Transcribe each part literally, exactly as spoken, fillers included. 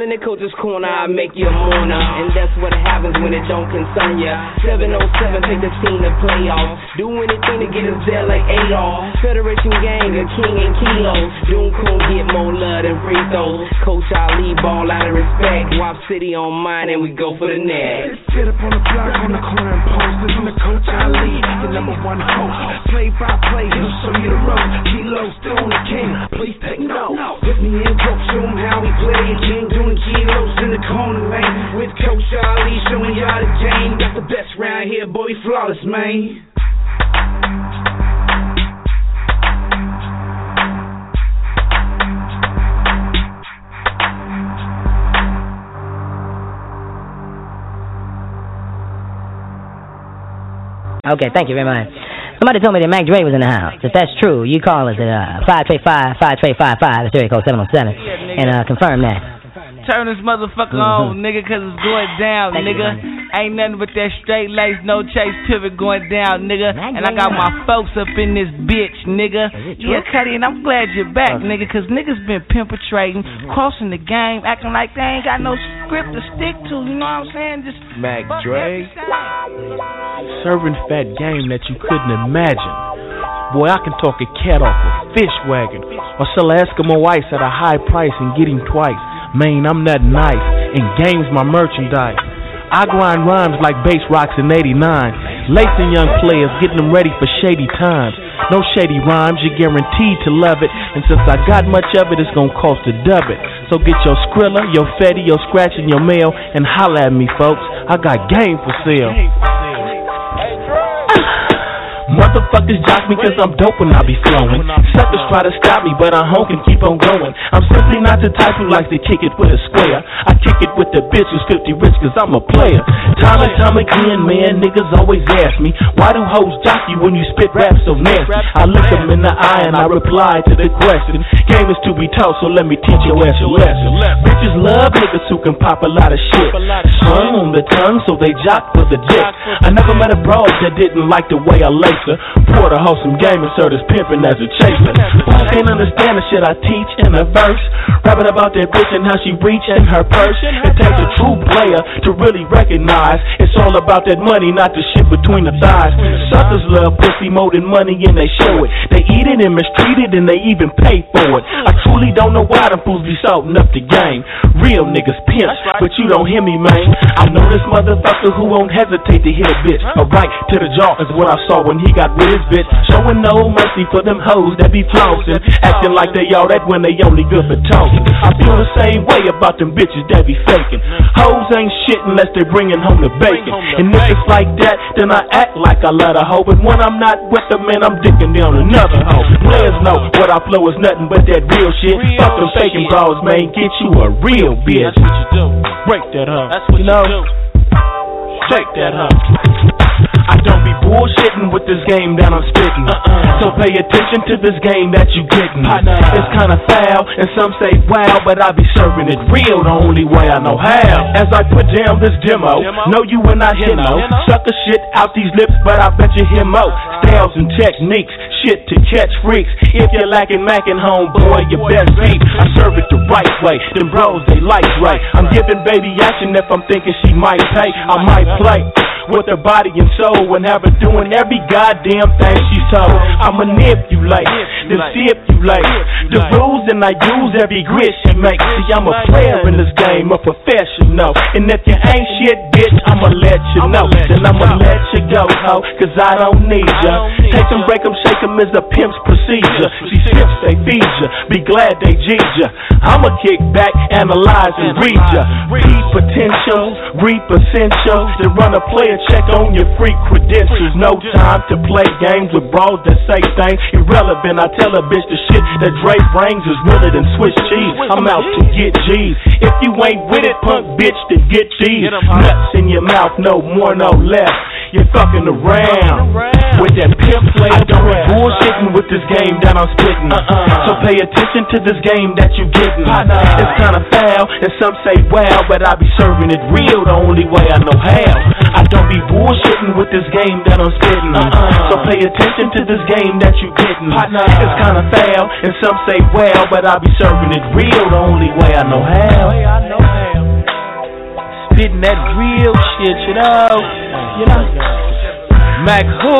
in the coach's corner, I make you a mourner. And that's what happens when it don't concern ya. seven oh seven, take the team to playoffs. Do anything to get us there like Adolf. Federation gang, a king and kilos. Doom Coon get more love than free throws. Coach Ali ball out of respect. Wop City on mine and we go for the net. Sit up on the block on the corner and post. Listen to Coach Ali, the number one host. Play by play, he'll show you the road. Kilo still on the king, please take note. Put me in, coach, show him how we play. King doing kilos in the corner lane. With Coach Ali showing y'all the game. Got the best round here, boy, flawless, man. Okay, thank you very much. Somebody told me that Mac Dre was in the house. If that's true, you call us at uh, five three five, five three five five, that's area code seven oh seven, and uh, confirm that. Turn this motherfucker mm-hmm. on, nigga, cause it's going down, Thank nigga. You, Ain't nothing but that straight lace, no chase pivot going down, nigga. And I got my folks up in this bitch, nigga. Yeah, Cuddy, and I'm glad you're back, okay. nigga, cause niggas been perpetrating, mm-hmm. crossing the game, acting like they ain't got no script to stick to, you know what I'm saying? Just Mac Dre, serving fat game that you couldn't imagine. Boy, I can talk a cat off a fish wagon, or sell Eskimo ice at a high price and get him twice. Man, I'm that nice, and game's my merchandise. I grind rhymes like bass rocks in eighty-nine, lacing young players, getting them ready for shady times. No shady rhymes, you're guaranteed to love it, and since I got much of it, it's gonna cost to dub it. So get your Skrilla, your Fetty, your Scratch, and your mail, and holla at me, folks. I got game for sale. Motherfuckers jock me cause I'm dope when I be flowing. Suckers try to stop me, but I'm home and keep on going. I'm simply not the type who likes to kick it with a square. I kick it with the bitch who's fifty rich cause I'm a player. Time and time again, man, niggas always ask me, why do hoes jock you when you spit rap so nasty? I look them in the eye and I reply to the question. Game is to be taught, so let me teach your ass a lesson. Bitches love niggas who can pop a lot of shit. Strung on the tongue, so they jock for the dick. I never met a broad that didn't like the way I lace. Pour the wholesome game and serve this pimpin' as a chaser. Who can't understand the shit I teach in a verse? Rapping about that bitch and how she reach in her purse. It takes a true player to really recognize it's all about that money, not the shit between the thighs. Suckers love pussy more than money and they show it. They eat it and mistreat it and they even pay for it. I truly don't know why them fools be salting up the game. Real niggas pimps, but you don't hear me, man. I know this motherfucker who won't hesitate to hit a bitch. A right to the jaw is what I saw when he got with his bitch, showing no mercy for them hoes that be flossing, acting like they all that when they only good for talking. I feel the same way about them bitches that be faking. Hoes ain't shit unless they bringing home the bacon. And if it's like that, then I act like I love a hoe. But when I'm not with them, man, I'm dicking down another hoe. Players know what I flow is nothing but that real shit. Fuck them faking bras, man, get you a real bitch. That's what you do. Break that up. That's what you, you know? do. Shake that up. I don't be bullshitting with this game that I'm spitting. Uh-uh. So pay attention to this game that you getting. It's kinda foul, and some say wow, but I be serving it real the only way I know how. As I put down this demo, know you and I hear no. Suck the shit out these lips, but I bet you hear mo. Styles and techniques, shit to catch freaks. If you're lacking mackin' home, boy, you best be. I serve it the right way, them bros, they like right. I'm giving baby action if I'm thinking she might pay. I might play with her body and soul and have her doing every goddamn thing she's told. I manipulate, then stipulate the rules and I use every grit she makes. See, I'm a player in this game, a professional. And if you ain't shit, bitch, I'ma let you know. Then I'ma let you go, ho, cause I don't need ya. Take them, break them, shake them is a pimp's procedure. She sips, they feed ya, be glad they G'd ya. I'ma kick back, analyze and read ya. Read potentials, reap essentials, then run a player check on your free credentials. No time to play games with bros that say things irrelevant. I tell a bitch the shit that Dre brings is realer than Swiss cheese. I'm out to get G's. If you ain't with it, punk bitch, then get these. Nuts in your mouth, no more, no less. You're fucking around with that pimp play. I don't be bullshitting with this game that I'm spitting. So pay attention to this game that you getting. It's kinda foul, and some say wow, but I be serving it real the only way I know how. I don't be bullshitting with this game that I'm spitting. Uh-uh. So pay attention to this game that you getting. It's kinda foul, and some say well, but I be serving it real the only way I know how. getting that real shit, you know? You know? Mac who?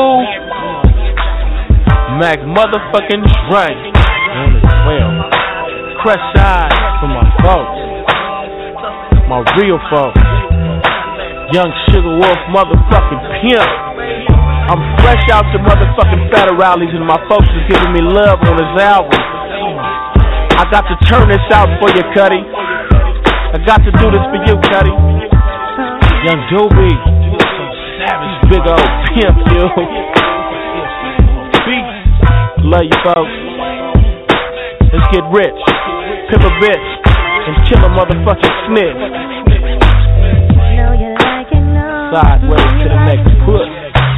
Mac motherfucking Dre. Well, Crest Side for my folks. My real folks. Young Sugar Wolf motherfucking pimp. I'm fresh out to motherfucking Fatter Rallies and my folks is giving me love on this album. I got to turn this out for you, Cuddy. I got to do this for you, Cuddy. Young Doobie. Savage big old pimp, you. Peace. Love you, folks. Let's get rich. Pimp a bitch. And kill a motherfucking snitch. Sideways to the next push.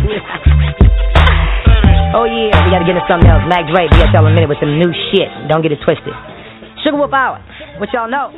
Oh yeah, we gotta get into something else. Mac Dre, be at y'all in a minute with some new shit. Don't get it twisted. Sugar Wolf Hour, what y'all know?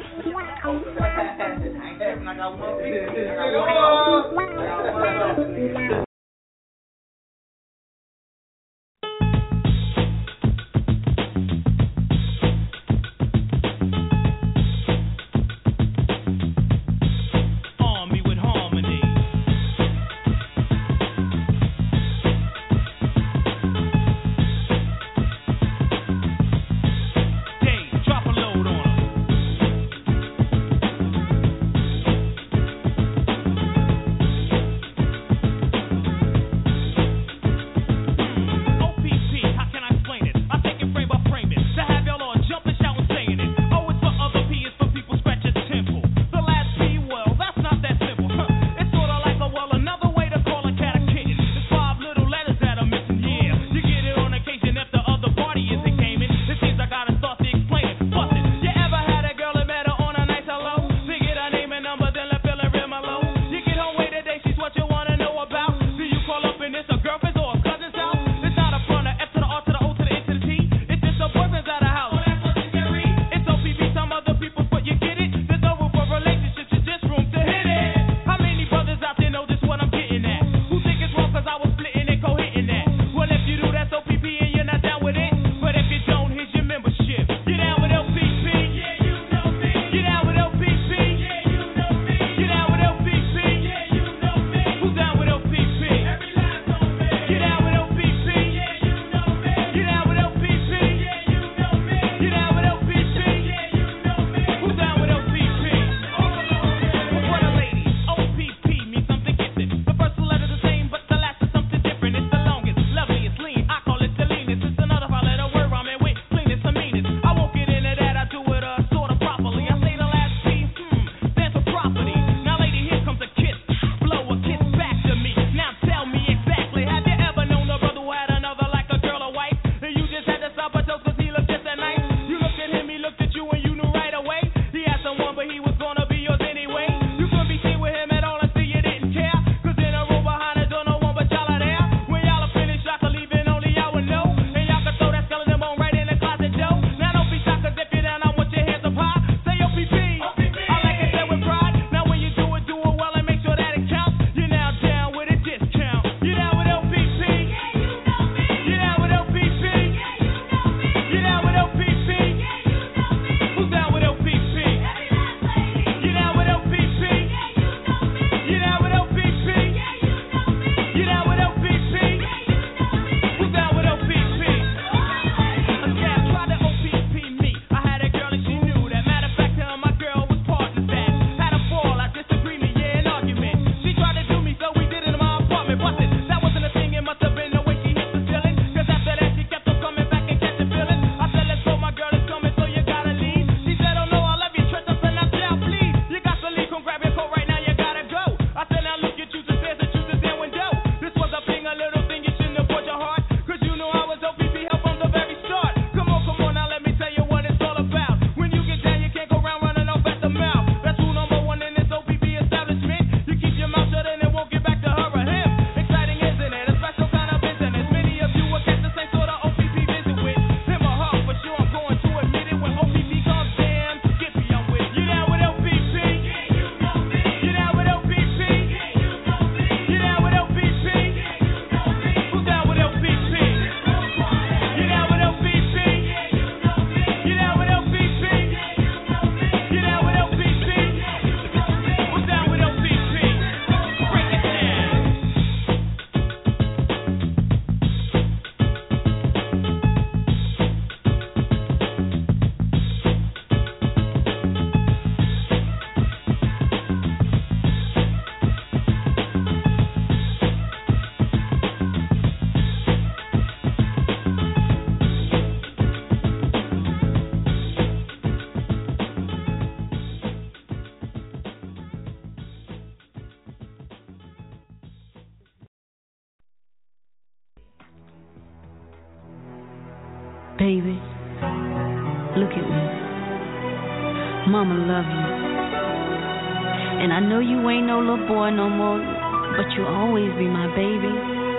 Baby, look at me. Mama love you. And I know you ain't no little boy no more, but you'll always be my baby.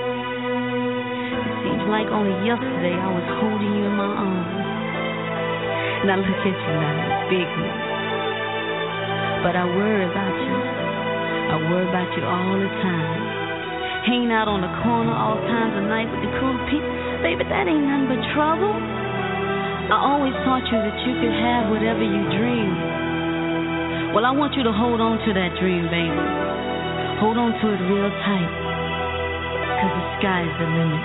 It seems like only yesterday I was holding you in my arms. Now look at you now, big me. But I worry about you. I worry about you all the time. Hanging out on the corner all times of night with the cool people. Baby, that ain't nothing but trouble. I always taught you that you could have whatever you dream. Well, I want you to hold on to that dream, baby. Hold on to it real tight, because the sky's the limit.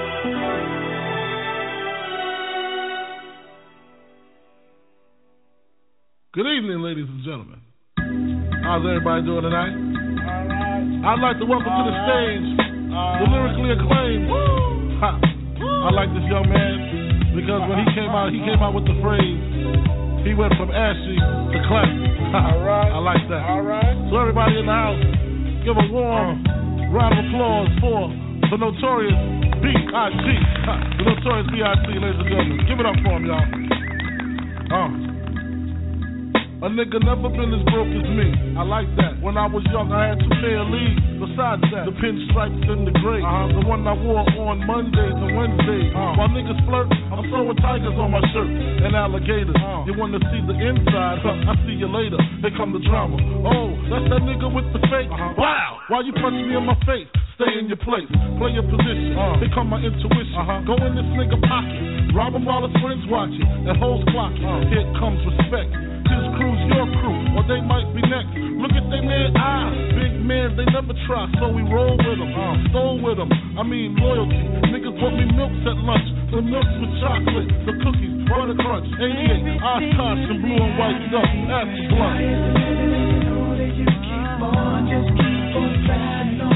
Good evening, ladies and gentlemen. How's everybody doing tonight? I'd like to welcome to the stage the lyrically acclaimed. Ha. I like this young man because when he came out, he came out with the phrase, he went from ashy to classic. All right. I like that. All right. So everybody in the house, give a warm round of applause for the notorious B I G The notorious B I G ladies and gentlemen. Give it up for him, y'all. Uh. A nigga never been as broke as me. I like that. When I was young, I had two pair of leads. Besides that, the pinstripes and the gray. Uh-huh. The one I wore on Mondays and Wednesdays. Uh-huh. While niggas flirt, I'm throwing tigers on my shirt and alligators. Uh-huh. You wanna see the inside? Huh, I see you later. Here come the drama. Oh, that's that nigga with the fake. Uh-huh. Wow! Why you punch me in my face? Stay in your place, play your position. Uh, Here come my intuition. Uh-huh. Go in this nigga pocket, rob him while his friends watching, and hoes clocking. Uh, Here comes respect. His crew's your crew, or they might be next. Look at they man eyes, big men they never try, so we roll with them, uh, stole with them. I mean loyalty. Niggas bought me milks at lunch, the milks with chocolate, the cookies, butter crunch, eighty-eight, Oshkosh and blue and white stuff. That's the blunt. Know that you keep on, just keep on riding on.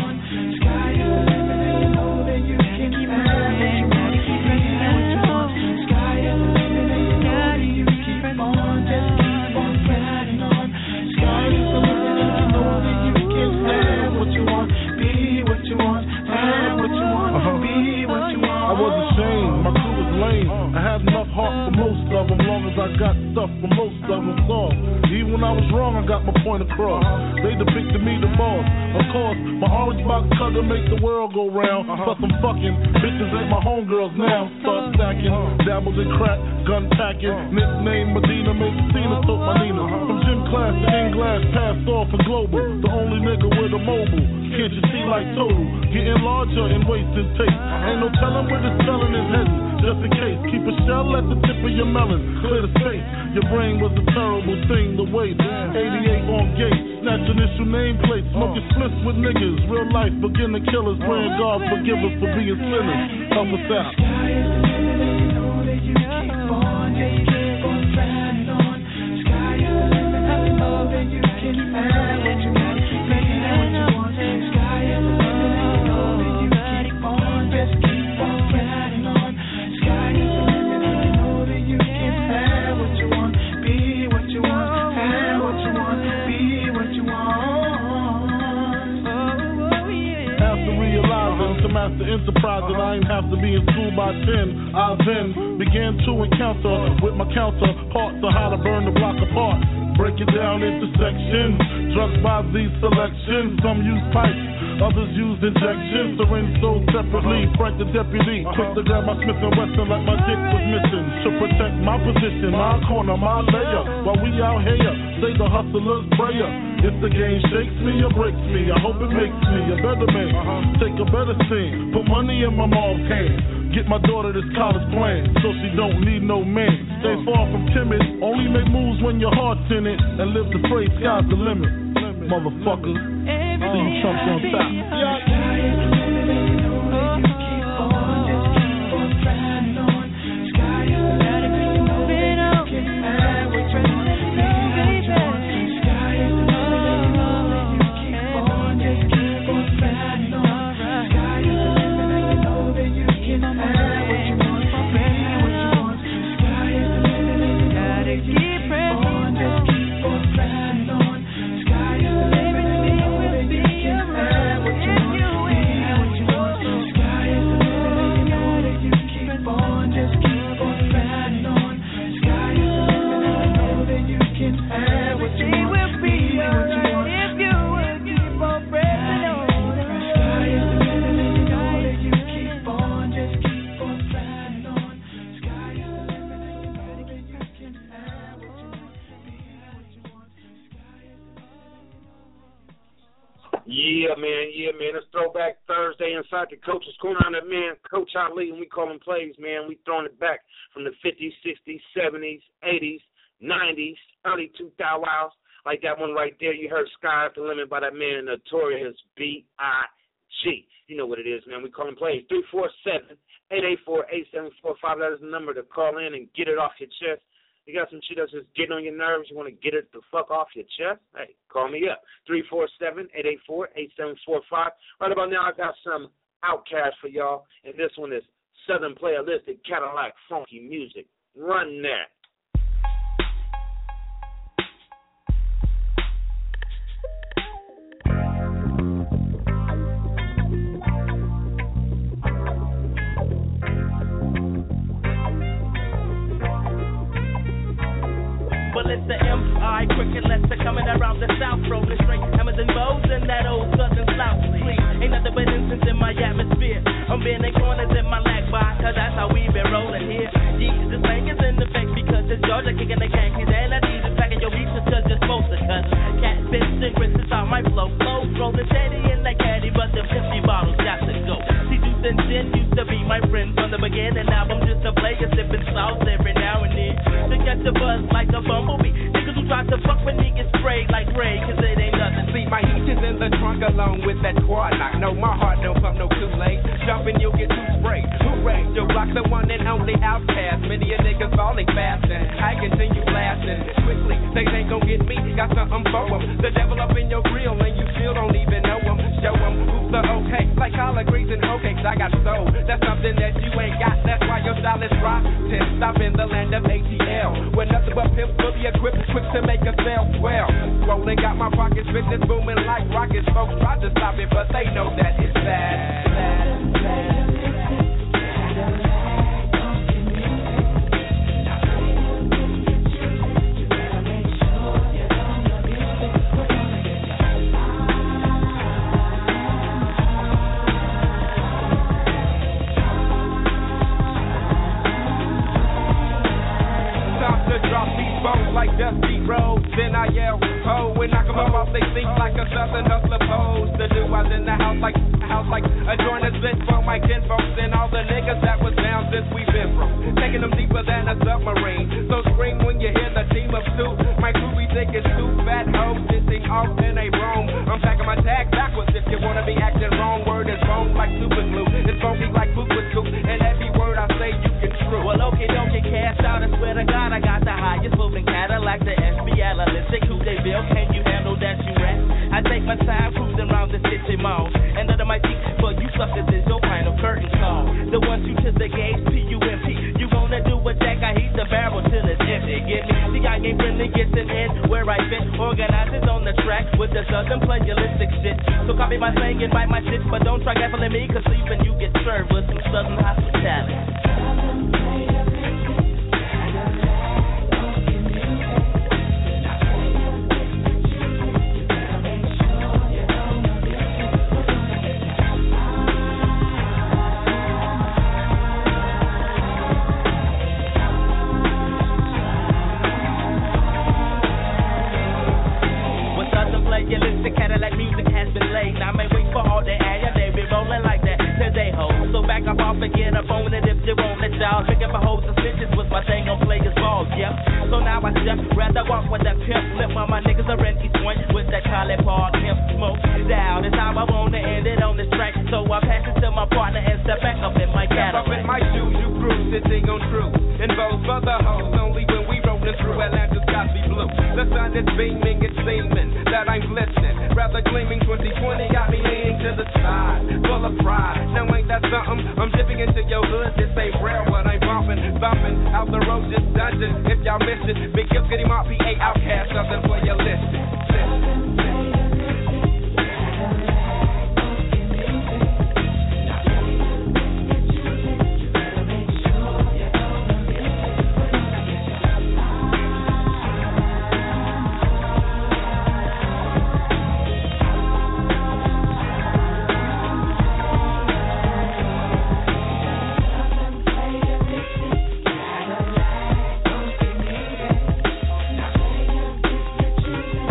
I got stuff for most of them soft. Even when I was wrong, I got my point across. They depicted me the boss. Of course, my orange box cutter make the world go round. Plus I'm fucking bitches ain't my homegirls now. Start stacking, dabbled in crack, gun packing. Nickname Medina, made Cena, took my Nina. From gym class to in glass, passed off for global. The only nigga with a mobile. Can't you see like total? Getting larger and wasting tape. Ain't no telling where this telling is heading. Just in case, keep a shell at the tip of your melon. Clear the space. Your brain was a terrible thing to waste. eighty-eight on gate, snatch initial nameplate. Smoking splits with niggas. Real life beginner killers. Praying God forgive us for being sinners. Help us out. The enterprise that I ain't have to be in school by ten. I then began to encounter with my counterparts on how to burn the block apart. Break it down into sections. Drugs by these selections. Some use pipes, others use injections. Syringe sold separately. Frank the deputy, quick to grab my Smith and Wesson like my dick was missing. To protect my position, my corner, my layer. While we out here, say the hustler's prayer. If the game shakes me or breaks me, I hope it makes me a better man. Take a better scene, put money in my mom's hand. Get my daughter this college plan, so she don't need no man. Stay far from timid, only make moves when your heart's in it. And live the phrase, sky's the limit. Motherfuckers, see you chumps on top. Keep Yeah, man, yeah, man. It's Throwback Thursday inside the Coach's Corner. I'm that man, Coach Ali, and we call him plays, man. We throwing it back from the fifties, sixties, seventies, eighties, nineties, early two thousands. Like that one right there, you heard Sky at the Limit by that man, Notorious B I G. You know what it is, man. We call him plays. three four seven, eight eight four, eight seven four five. That is the number to call in and get it off your chest. You got some shit that's just getting on your nerves, you want to get it the fuck off your chest? Hey, call me up. three four seven, eight eight four, eight seven four five. Right about now, I got some Outkast for y'all, and this one is Southern Playalistic Cadillac Funky Music. Run that. Well, it's the M I cricket lesser coming around the south, rolling straight hammers and bows and that old southern slouch sleeve. Ain't nothing but incense in my atmosphere. I'm bending corners in my lag bar, cause that's how we been rolling here. Yeah, this thing is in effect because it's Georgia kicking the Yankees and I need to packing your beats cause you're supposed to cut. Catfish cigarettes is how my flow flows, rolling steady in that caddy, but them empty bottles got to go. See, Juice and Gin used to be my friend from the beginning. Now I'm just a player sipping sauce every now and then to catch a buzz like a bumblebee. Niggas who try to fuck with me get sprayed like Ray, cause it ain't nothing. See, my heat is in the trunk along with that quad knock. No, my heart don't pump no Kool-Aid. Jumping, you'll get too sprayed. Hooray, Joe Block, the one and only Outkast. Many a niggas falling fast and I continue blasting quickly. They ain't gon' get me, got something for them. The devil up in your grill and you still don't even know them. Show them who's the okay, like collard greens and hoe cakes. I got soul, that's something that you ain't got. That's why your style is rotten. Stop in the land of A T L, where nothing but pimps fully equipped, quick to make a sale. Well, rolling got my pockets, business booming like rockets. Folks try to stop it, but they know that it's bad, bad, bad. Like Dusty Rhodes, then I yell, ho, and knock 'em up off they feet like a southern hustler pose. The dude was in the house like, house like a joint is lit for my kinfolks and all the niggas that was down since we been from. Taking them deeper than a submarine. So scream when you hear the team of two. My crew be thinking two fat hoes sitting off in a room. I'm packing my tag backwards if you wanna be acting wrong. Word is bone like super glue. It's funky like food with scoop. And every word I say you can true. Well, okay, don't get cast out. I swear to God, I got the highest moving Cadillac, the S B L. Let's say who they build. Can you handle that you rap? I take my time cruising around the city mall. And under my feet, for you suckers is your final curtain call. The ones you to the gauge, P U M P. You gonna do a jack, I heat the barrel till it's empty. Get me? See, I ain't friendly, gets an end where I fit. Organizers on the track with the southern playalistic shit. So copy my slang and bite my shit, but don't try gaffling me, cause sleeping you get served with some southern hospitality. The Cadillac music has been laid. Now I may wait for all the air, they be rolling like that till they hold. So back up off and get up on it if you won't let y'all. Looking for hoes and snitches with my thing on players ball, yep. So now I step, rather walk with that pimp lip while my niggas are in East Point with that Collie Park pimp smoke. Down is how I wanna end it on this track. So I pass it to my partner and step back up in my Cadillac. Step up in my shoes, you cruise, sitting on true. And those other hoes only when we rolling through Atlanta's Cosby Blue. The sun is beaming, it's seeming that I'm glistening. Rather gleaming, twenty twenty got me leaning to the side, full of pride. Now ain't that something? I'm dipping into your hood, this ain't real, but I'm bumping, bumping out the road, just dungeon. If y'all missed it, Big Gift, Getty Mob, P A, Outkast, something for your list. Thank you.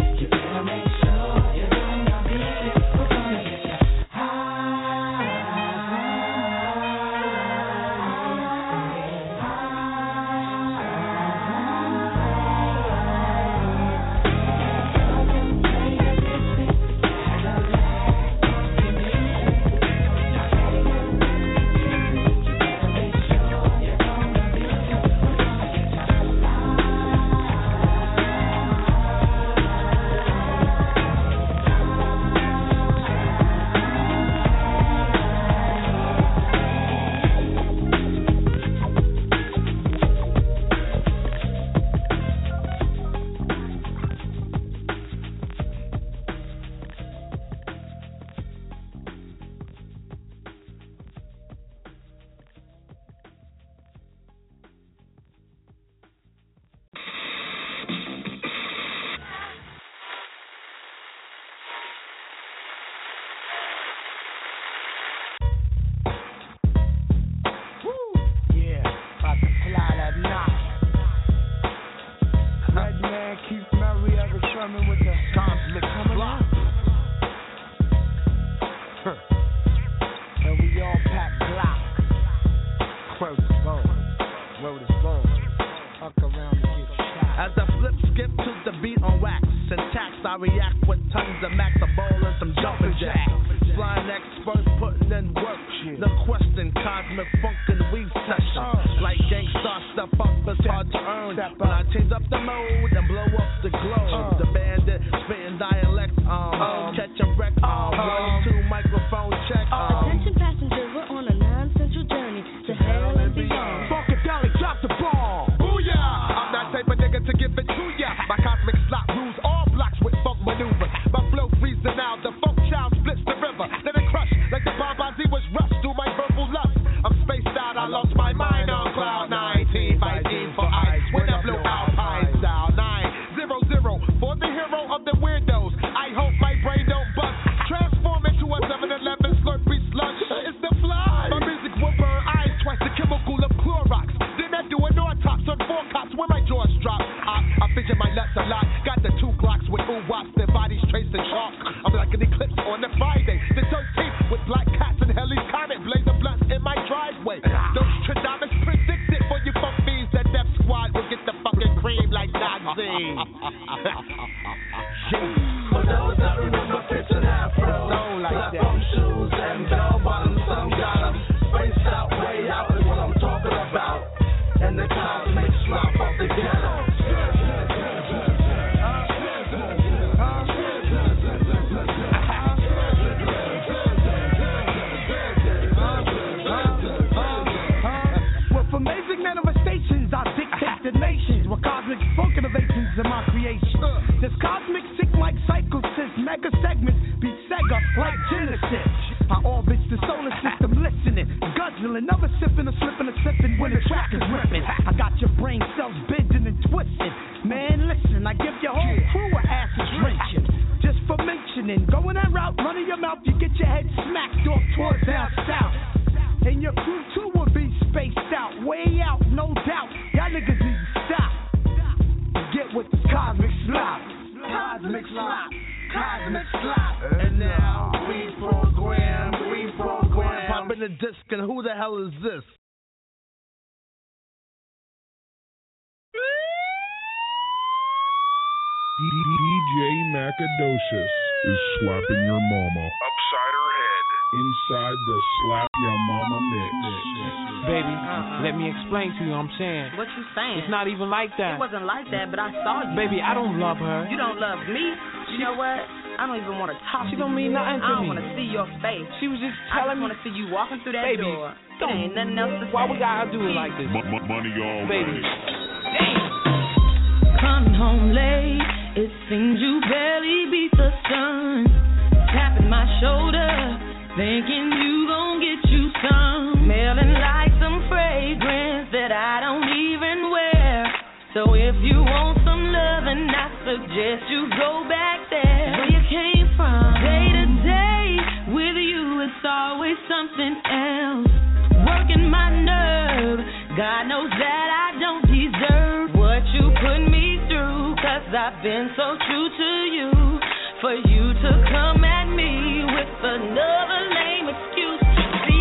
I react with tons of max, a ball and some jumping jacks. Flying experts putting in work. No question, cosmic funk and weave session. Like gangsta step up, it's hard to earn. When I change up the mode and blow up the globe. The bandit spitting dialect, um, catching wreck, um, one, two, microphone check. Um. Attention passengers, we're on a non-essential journey to hell and beyond. Funkadelic, drop the ball. Booyah! I'm that type of nigga to give it to ya. My cosmic slot rules all blocks with funk maneuvers. My flow freezing out, the funk child splits the river. Let it crush like the Bombazi was rushed through my verbal lust. I'm spaced out, I lost my mind on cloud nineteen. Fighting for ice when I blow Alpine style. Nine, zero, zero, for the hero of the weirdos. I hope my brain don't bust. Transform into a seven eleven slurpy sludge. It's the fly. My music will burn eyes twice the chemical of Clorox. Then I do an autopsy on four cops when my jaws drop. I, I fidget my nuts a lot. Got the two Glocks with ooh wops, their bodies traced in chalk. I'm like an eclipse on the Friday. The thirteenth with black cats and Helly's Comet. Blazing blunts in my driveway. Those Tradamus predicted for you fuck bees. That Death Squad will get the fucking cream like Nazi. For those that remember Pitch and Afro, no like that. From shoes and bell bottoms, some got 'em spaced out, way out is what I'm talking about. And the cosmic slop of the ghetto. With amazing manifestations, I dictate the nations. With cosmic funk innovations in my creation. This cosmic sick like psychosis, mega segments be Sega like Genesis. I orbit the solar system listening, guzzling, never sipping or slipping or sipping when the track is ripping. I got your brain cells bending and twisting. Man, listen, I give your whole crew a acid drenching. Just for mentioning, going that route, running your mouth, you get your head smacked off towards down south. And your crew too will be spaced out, way out, no doubt. Y'all niggas need to stop. Get with the cosmic slop. Cosmic slop. Cosmic slop. And now we program, we program. Popping the disc, and who the hell is this? D J Macadocious is slapping your mama upside her head inside the Slap Your Mama mix. Baby, let me explain to you what I'm saying. What you saying? It's not even like that. It wasn't like that, but I saw you. Baby, I don't love her. You don't love me? You know what? I don't even want to talk she to you. She don't mean nothing to I don't me. want to see your face. She was just telling me. I just want me. to see you walking through that Baby, door. Don't. There ain't nothing else to Why say. we gotta do it like this? M- m- money all Baby. Damn. Coming home late, it seems you barely beat the sun. Tapping my shoulder, thinking you gon' get you some. Smelling like some fragrance that I don't even wear. So if you want some loving, I suggest you go back there where you came from. Day to day, with you it's always something else. Working my nerve, God knows that I don't deserve what you put me through, 'cause I've been so true to you. For you to come at me with another lame excuse. See,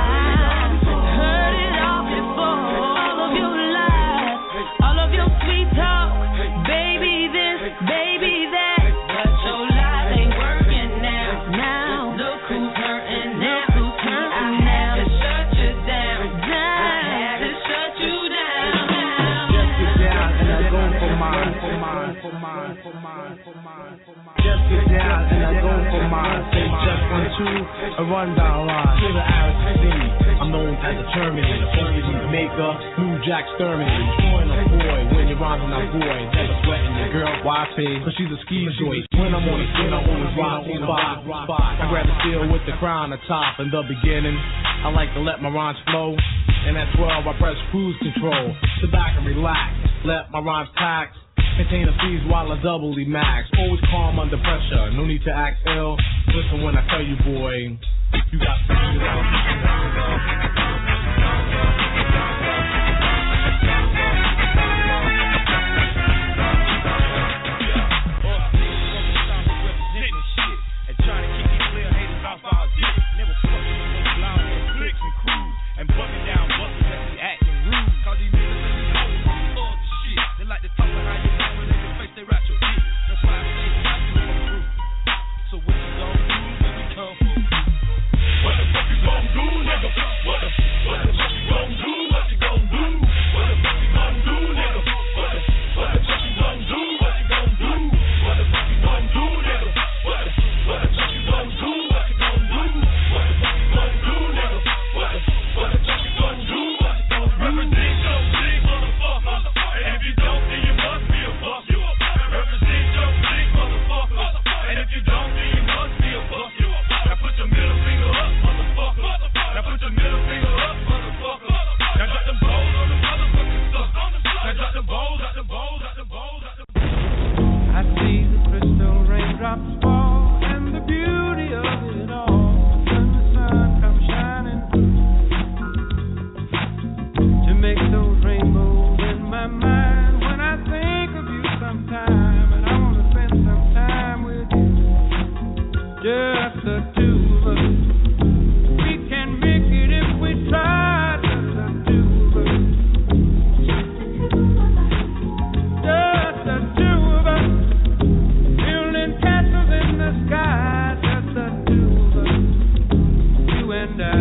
I heard it all before. All of your lies, all of your sweet talk, baby this, baby that. But your lies ain't working now. Now look who's hurting now. Look who's hurting now. To shut you down, down. I had to shut you down. Just get down and I go for mine, for mine, for mine, for mine, for mine, for mine. Just get down and I go for mine. Say just one, two, a rundown line. To the Aristotelian, I'm known as a Terminator. Focus in Jamaica, New Jack Sturminator. Join a boy when you're rhyming that boy. Never sweating the girl, why pay? Cause she's a ski joy. When I'm on the scene, I always rock on the spot. I grab a steel with the crown atop. In the beginning, I like to let my rhymes flow. And at twelve, I press cruise control. Sit back and relax, let my rhymes tax. Contain the fees while I doubly max. Always calm under pressure, no need to act ill. Listen when I tell you, boy, you got to do that. Middle finger up, motherfucker. Now drop them balls on the motherfucking sucker. Now drop them balls, drop them balls, drop them balls, drop them balls. I see the crystal raindrops fall and the beauty of it all. When the sun comes shining to make those rainbows in my mind. When I think of you sometime and I want to spend some time with you, just the two of us. We can make it if we try, just the two of us. Just the two of us. Building castles in the sky, just the two of us. You and I.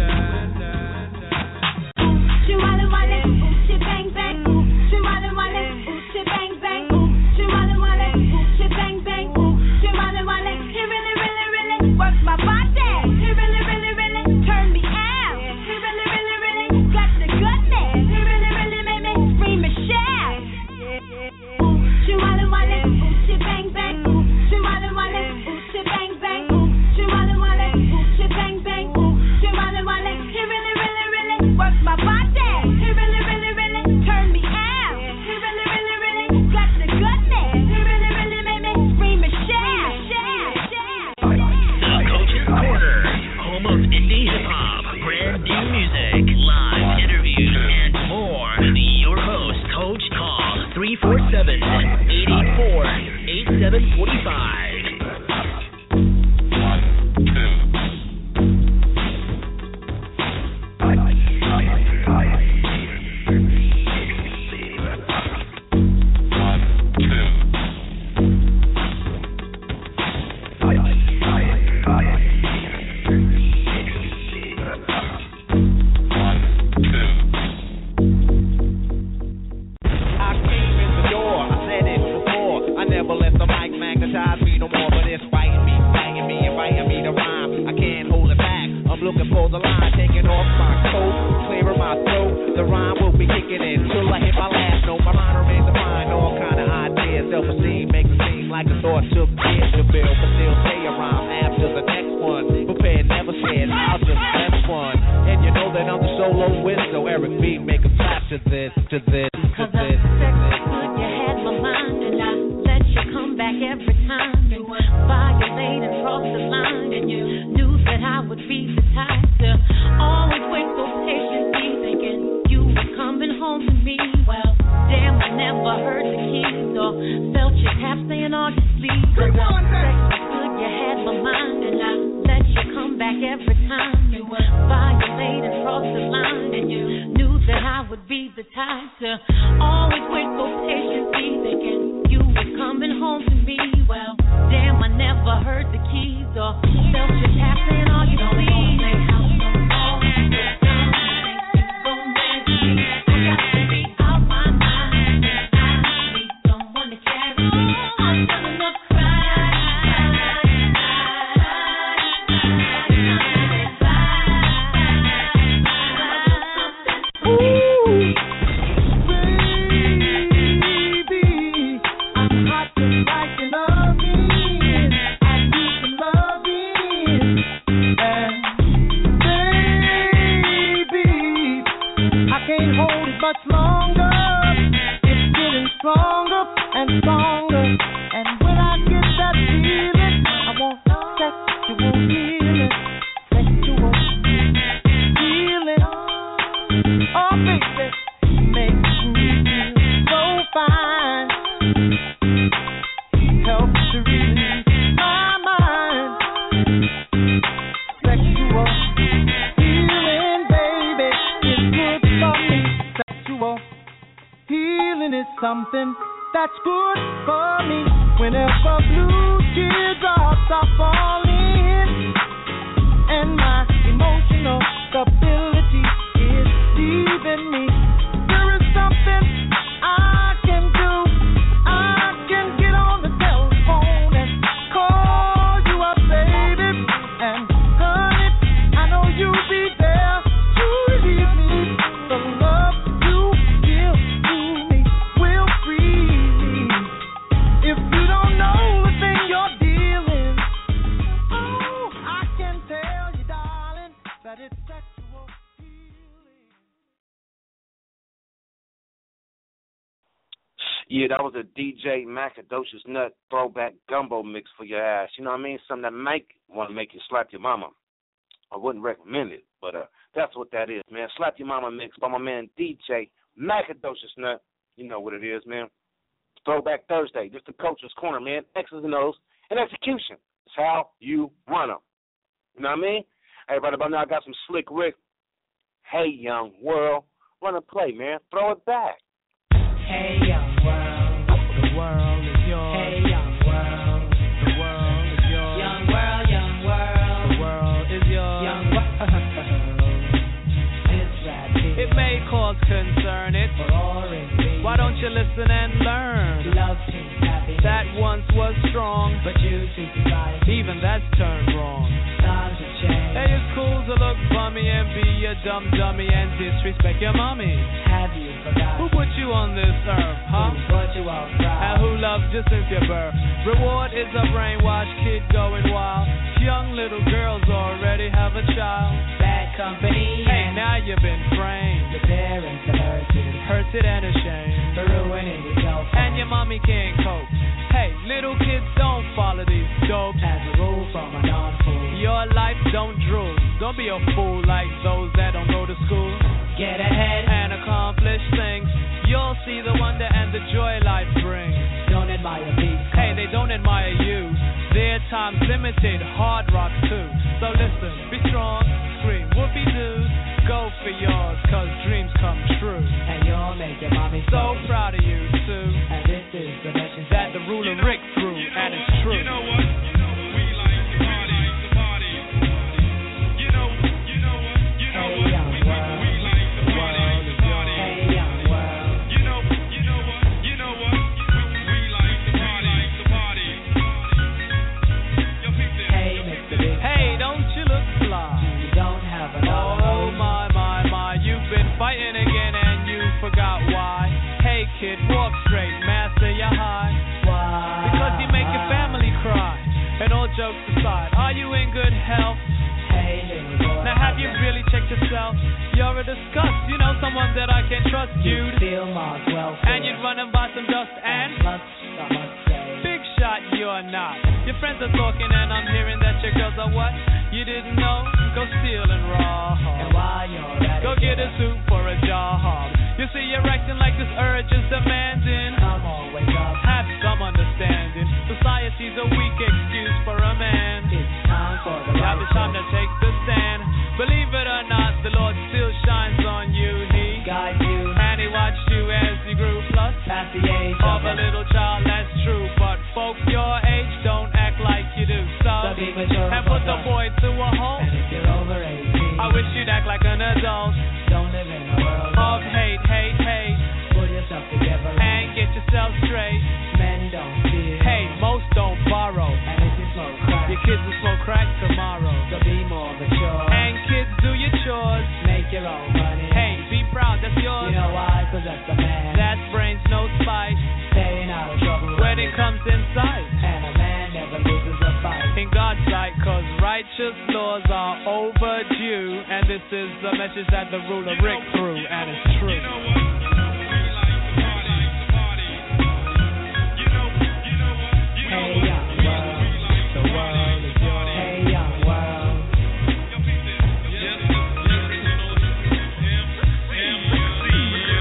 three four seven, eight four, eight seven four five. Something that's good for me. Whenever blue teardrops are falling and my emotional stability is leaving me, there is something I can do. I can get on the telephone and call you up, baby. And honey, I know you'll be there to relieve me. The love you give to me will free me. If you don't know the thing you're dealing, oh, I can tell you, darling, that it's sexual. Yeah, that was a D J Macadocious Nut throwback gumbo mix for your ass. You know what I mean? Something that might want to make you slap your mama. I wouldn't recommend it, but uh, that's what that is, man. Slap Your Mama mix by my man D J Macadocious Nut. You know what it is, man. Throwback Thursday, just the Coach's Corner, man. X's and O's and execution. It's how you run them. You know what I mean? Hey, right about now, I got some Slick Rick. Hey, young world. Run and play, man. Throw it back. Hey, young world. The world is yours. Hey, young world. The world is yours. Young world, young world. The world is yours. Young world. It's right here. It may cause concern. It's boring. Why don't you listen and learn? Love team happiness. That once was strong, but you see society. Even that's turned wrong. Times have changed. Hey, it's cool to look bummy and be a dumb dummy and disrespect your mommy. Have you forgotten? Who put you on this earth, huh? Who brought you outside? And who loved you since your birth? Reward is a brainwashed kid going wild. Young little girls already have a child. Bad company. Hey, now you've been framed. Your parents are hurted. Hurted and ashamed. For ruining yourself. And your mommy can't cope. Hey, little kids don't follow these dopes. As a rule from a non-fool. Your life don't drool. Don't be a fool like those that don't go to school. Get ahead and accomplish things. You'll see the wonder and the joy life brings. Don't admire these. Hey, they don't admire you. Their time's limited, hard rock too. So listen, be strong, scream, whoopee doos. Go for yours, cause dreams come true. And you'll make your mommy so proud of you too. And this is the mission that the ruler you know, Rick threw, you know and it's true. You know what? You know we like to party, to party. You know, you know what? You know hey, what? Young we, world. we like to party, to party. Hey, young world. You know, you know what? You know what? We like to party, to party. Yo, peep this. Hey, Mister Big. Hey, don't you look fly? You don't have another. Oh my, my, my, you've been fighting again and you forgot why. Hey kid, walk straight, master your high. Why? Because you make your family cry. And all jokes aside, are you in good health? Hey, boy, now have you really checked yourself? You're a disgust, you know someone that I can trust. You'd feel Mark's welfare. And you'd run and buy some dust and much, I must say. Big shot, you're not. Your friends are talking and I'm hearing that your girls are what? You didn't know? Go steal and rob. And while you're at go it, get a suit for a job. You see you're acting like this urge is demanding. I'm always up. Have some understanding. Society's a weak excuse for a man. It's time for the now it's time to take the stand. Believe it or not, the Lord still shines on you. He guides you. And he watched you as you grew. Plus, past the age of a little child, that's true. But folks your age don't act like you do. So, and put the boy to a halt. And if you're over eighteen, I wish you'd act like an adult. Don't live in a world of hate, hate, hate. Pull yourself together and get yourself straight. Men don't fear. Hey, most don't borrow. And if you smoke crack, your kids will smoke crack tomorrow. So be more mature. And kids, do your chores. Make your own money. Hey, be proud, that's yours. You know why? Cause that's a man. That's brains, no spite. Staying out of trouble when it comes in sight. And a man never loses a fight in God's sight, cause righteous laws are overdue. And this is the message that the ruler Rick threw, and it's true. You know what? We like to party, to party. You know, you know what? You know hey, young world, the world is yours. Hey, young world. Yo, peep this. Yes, the original M C.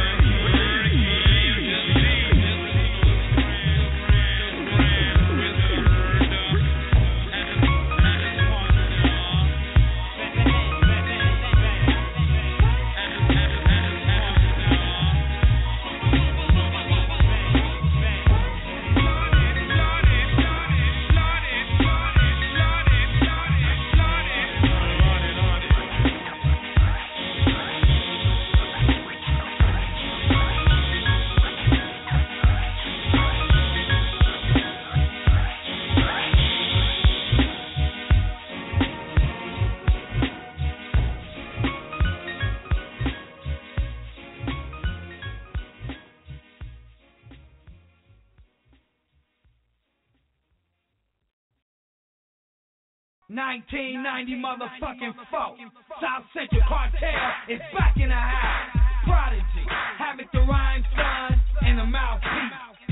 nineteen ninety motherfucking four. South Central Cartel is back in the house. Prodigy, Havoc the Rhyme Son, and the Mouthpiece.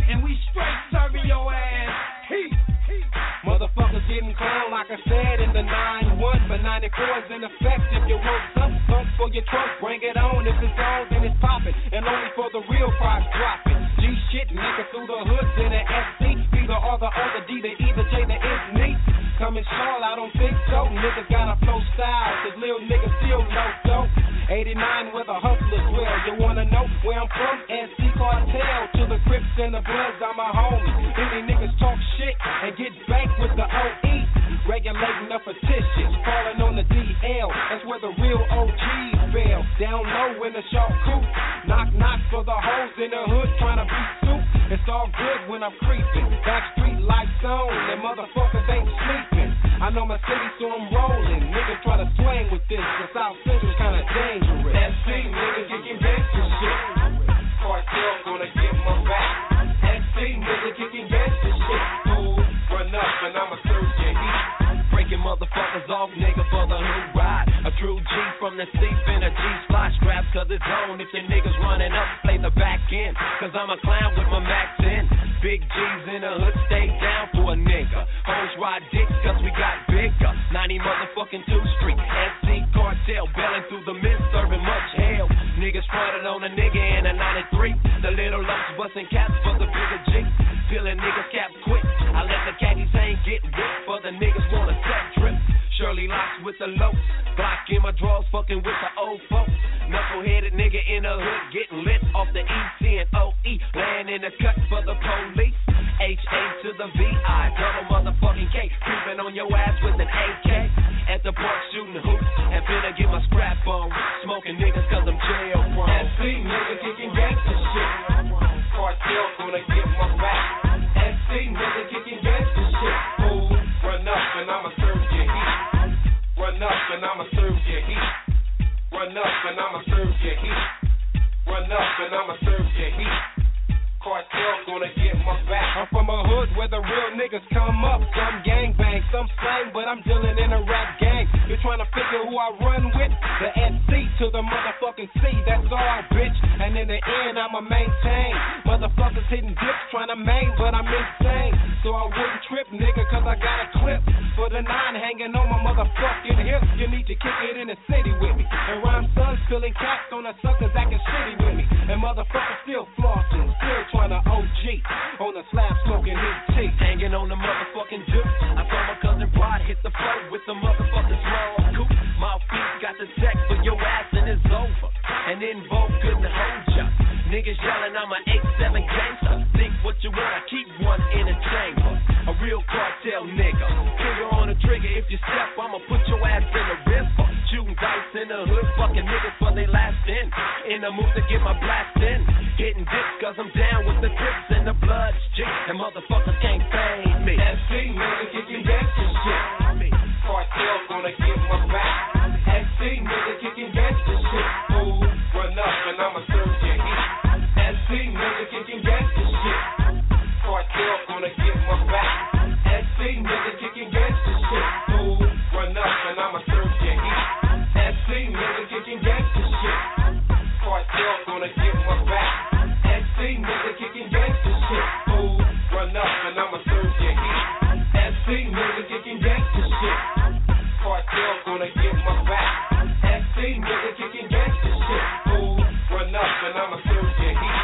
your trunk, bring it on. If it's on, then it's popping. And only for the real price dropping. G shit, nigga, through the hoods in an S C. Either R, the O, the D, the E, the J, the is me. Coming small, I don't think so. Niggas got a flow style, cause little niggas still know dope. eighty-nine where the hustlers dwell. You wanna know where I'm from? S C Cartel. To the Crips and the Bloods, I'm a homie. Any niggas talk shit and get banked with the O E. Regulating the fictitious, falling on the D L. That's where the real O Gs fail. Down low in the sharp coupe. Knock, knock for the hoes in the hood trying to be soup. It's all good when I'm creeping. Backstreet lights on, and motherfuckers ain't sleeping. I know my city, so I'm rolling. Niggas try to swing with this, cause South Central's kinda dangerous. S C, niggas kicking gangsta shit. Cartel gonna get my back. S C, niggas kicking gangsta shit. Ooh, run up and I'ma serve your heat. Breaking motherfuckers off, nigga, for the hood ride. A true G from the seat in a G slot strap, cause it's on. If your niggas running up, play the back end. Cause I'm a clown with my Max in. Big G's in the hood, stay down for a nigga. Hoes ride dicks, cause we got bigger. ninety motherfucking two Street. S C Cartel, belling through the mist, serving much hell. Niggas fronted on a nigga in a ninety-three. The little lumps busting caps for the bigger G. Peeling niggas cap quick. I let the khakis ain't get whipped, for the niggas want a set trip. Shirley locks with the low. Block in my drawers, fucking with the old folks. Knuckle-headed nigga in the hood, getting lit off the E C and O E. Laying in the cut for the police. H A to the V I, double motherfucking K. Creeping on your ass with an A K. At the park shooting hoops, and finna get my scrap on. Smoking niggas cause I'm jail prone. S C nigga kicking gangsta shit. Cartel gonna get my back. S C nigga kicking gangsta shit. Ooh, run up and I'ma serve your heat. Run up and I'ma serve your heat. Run up and I'ma serve your heat. Run up and I'ma serve your heat. Cartel gonna get my back. I'm from a hood where the real niggas come up. Some gang bang, some slang, but I'm dealing in a rap gang. You're trying to figure who I run with? The S C to the motherfucking C, that's all, bitch. And in the end, I'ma maintain. Motherfuckers hitting dips, trying to main, but I'm insane. So I wouldn't trip, nigga, cause I got a clip. For the nine hanging on my motherfucking hip. You need to kick it in the city with me. And rhyme sons filling caps on the suckers acting shitty with me. And motherfuckers still flossing, still trying to O G on the slab smoking his teeth. Hanging on the motherfucking juice. I saw my cousin Pride hit the floor with the motherfucking small coupe. Mouthpiece got the check for your ass and it's over. And then Vogue couldn't hold ya. Niggas yelling I'm an eight seven gangster. Think what you want, I keep one in a chamber. A real cartel nigga. Finger on the trigger, if you step, I'ma put your ass in the river. Shooting dice in the hood, fucking niggas for they last in. In the mood to get my blast in. Hitting dicks cause I'm down with the Crips and the Bloods, G. And motherfuckers can't fade me. S C nigga kicking gangsta shit. Cartel gonna get my back. S C nigga kicking gangsta shit. Ooh, run up and I'ma serve your heat. S C nigga kicking gangsta shit. Cartel gonna get my back. S C nigga kicking gangsta shit. Ooh, run up and I'ma serve your heat. S C nigga kicking gangsta shit. Cartel gonna get my back. S C nigga kicking gangsta shit. Ooh, run up and I'ma serve your heat. S C nigga kicking gangsta shit. Cartel gonna get my back. S C nigga kicking gangsta shit. Ooh, run up and I'ma serve your heat.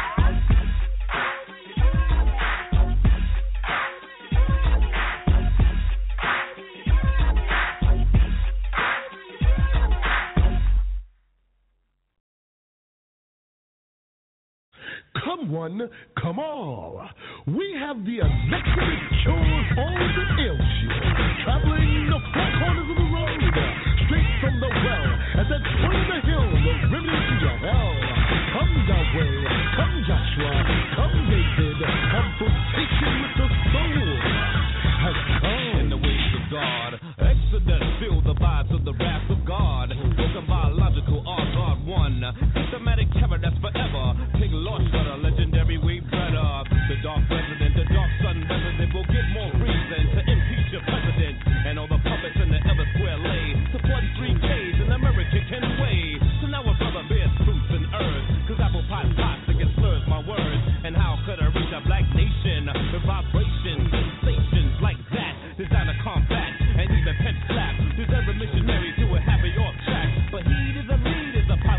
Come one, come all. We have the electric cures all the ill shit. Traveling the four corners of the road. Straight from the well. At the foot of the hill. The remnants to your hell. Come Yahweh. Come Joshua. Come David. Confrontation with the soul has come. In the ways of God. Exodus. Feel the vibes of the wrath of God. Broken biological art, God one. Systematic terror that's forever. Take lost but a legendary way better. The dark president, the dark sun resident will get more reason to impeach your president. And all the puppets in the ever square lay to forty-three K's in American way. So now a brother bears fruits and herbs. Cause apple pie pops against slurs my words. And how could I reach a black nation with vibrations, sensations like that? Designer combat and even pimp slap. Deserve a missionary to a happy off track. But he is a lead is a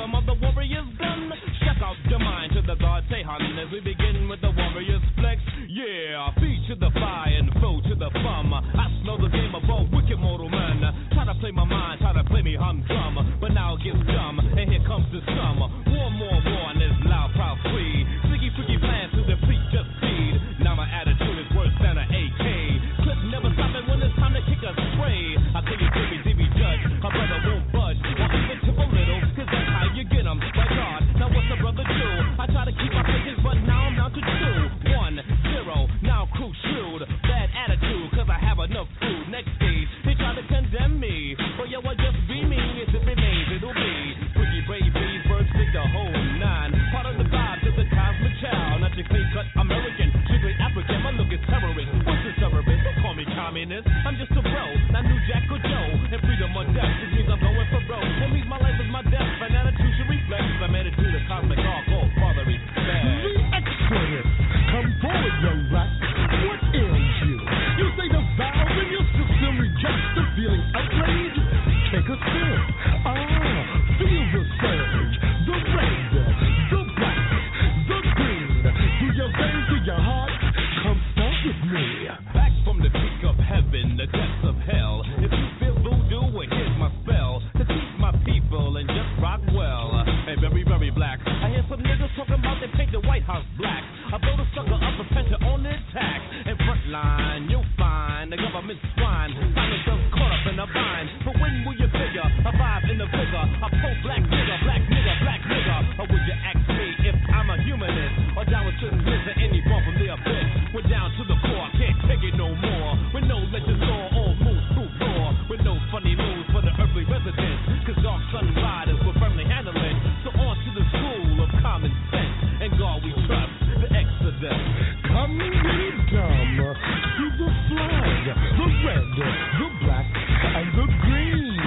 rhythm of the warrior's gun. Check out your mind to the God Tehan as we begin with the warrior's flex. Yeah, feet to the fire and foe to the bum. I smell the game of all wicked mortal men. Try to play my mind, try to play me humdrum, but now it gets dumb, and here comes the sum. War, more war, and this loud, proud, free. Freaky, freaky plans to deplete, just feed. Now my attitude is worse than an A K. Clip never stopping when it's time to kick a spray. I tell you, baby, D B judge, my brother won't budge, or even tip a little, cause that's how you get 'em. By God, now what's the brother do? I try to keep my focus, but now I'm down to two. One, zero, now crew shrewd. Bad attitude, cause I have enough food. Next stage, they try to condemn me. But yo, I just be me, if it remains, it'll be. Freaky, brave, bees, birds, stick the whole nine. Part of the vibe to the cosmic child. Not your clean cut American, strictly African, my look is terrorist. What's the terrorist? Don't call me communist. I'm just a bro, not New Jack or Joe. And freedom or death, this means I'm going for bro. That means my life is my death, my attitude should reflect. I'm headed to the cosmic hardcore, father is bad. The Exodus, come forward, young rat. What ails you? You say the valve in your system rejects the feeling outrage? Take a sip. Ah, feel the surge. The red, the black, the green. To your veins, to your heart, come start with me. Back from the peak of heaven, the depths of hell. If you feel voodoo, well, here's my spell. To teach my people and just rock well. Hey, very, very black. I hear some niggas talking about they paint the White House black. I blow the sucker up and pressure on the attack. In front line, you'll find the government swine. Find themselves caught up in a bind. But when will you figure? A vibe in the vigor. A pro-black nigga, black nigga, black nigga. Or would you ask me if I'm a humanist? Or down with certain lives or any form from the abyss? We're down to the core, I can't take it no more. With no legend law, all moves through law. With no funny moves for the earthly residents. Cause dark sun riders will firmly handle it. So on to the school of common sense. And God we trust, the Exodus. Come get dumb to the flag, the red, the black, and the green.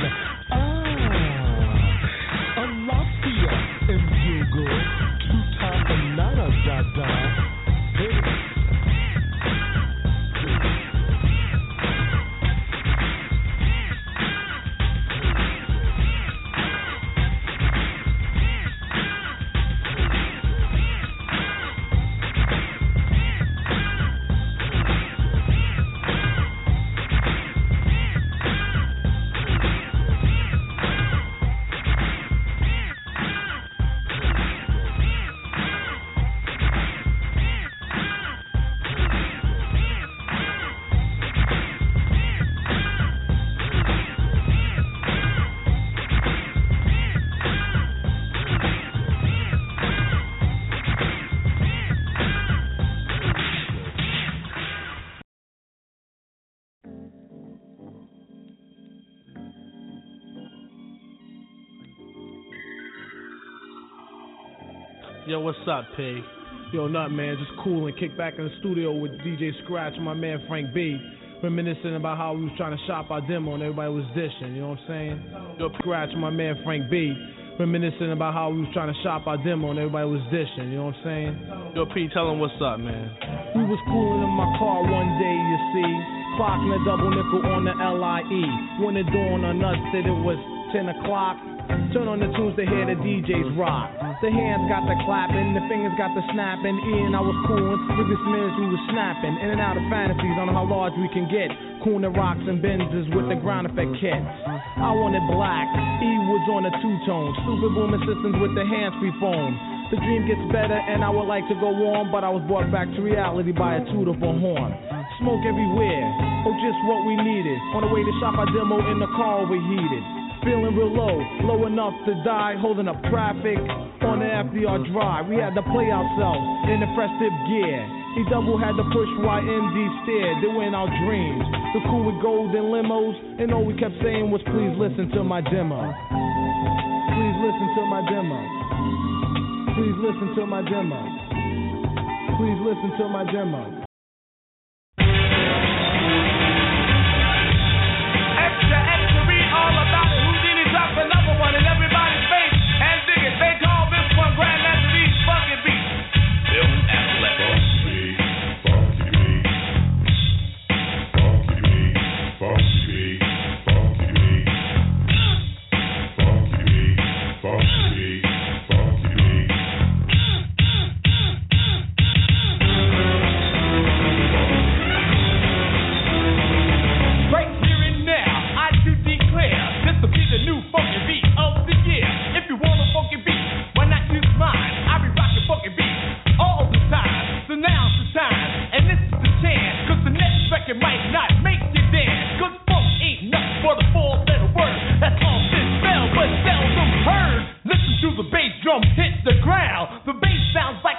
Ah, Alafia and Bugle, Tuta and Nana Dada. Yo, what's up, P? Yo, nut, man. Just cool and kick back in the studio with D J Scratch and my man Frank B. Reminiscing about how we was trying to shop our demo and everybody was dishing, you know what I'm saying? Yo, Scratch and my man Frank B. Reminiscing about how we was trying to shop our demo and everybody was dishing, you know what I'm saying? Yo, P, tell him what's up, man. We was cooling in my car one day, you see. Clocking a double nickel on the L I E. When the dawn on us said it was ten o'clock. Turn on the tunes to hear the D Js rock. The hands got the clapping, the fingers got the snapping. Ian, I was coolin', with this minutes we was snapping. In and out of fantasies on how large we can get. Cooling rocks and Benzes with the ground effect kits. I wanted black, E was on a two-tone. Super booming systems with the hands-free foam. The dream gets better and I would like to go on, but I was brought back to reality by a toot of a horn. Smoke everywhere, oh just what we needed. On the way to shop our demo in the car overheated. Feeling real low, low enough to die, holding up traffic on the F D R drive. We had to play ourselves in the festive gear. E double had to push while M D stared. They were in our dreams. The cool with golden limos, and all we kept saying was, please listen to my demo. Please listen to my demo. Please listen to my demo. Please listen to my demo. Another one in everybody's face and dig it. They call this one Grandmaster D's Funky Beat. Bill Affleck. Funky beat, funky beat, funky beat, funky beat, funky beat, funky beat, funky beat.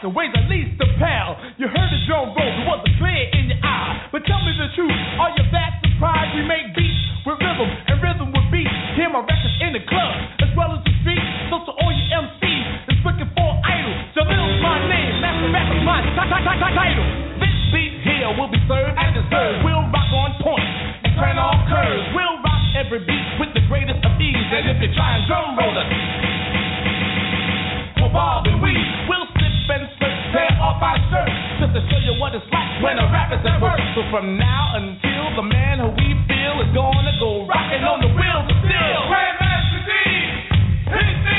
walking weighs at least a pound. You heard the drum roll, it wasn't clear in your eye. But tell me the truth, are you that surprised? We make beats with rhythm and rhythm with beats. Hear my records in the club as well as the street. So to all you M Cs that's looking for an idol, Jalil's my name, master rapper's my title. This beat here will be served and deserved. We'll rock on point and turn all curves. We'll rock every beat with the greatest of ease. And if you try and drum roll us, we'll bob and weave. We'll slip and search, tear off our shirts, just to show you what it's like when a rapper's at work. So from now until the man who we feel is gonna go rocking on the wheels of steel. Grandmaster D, hit me.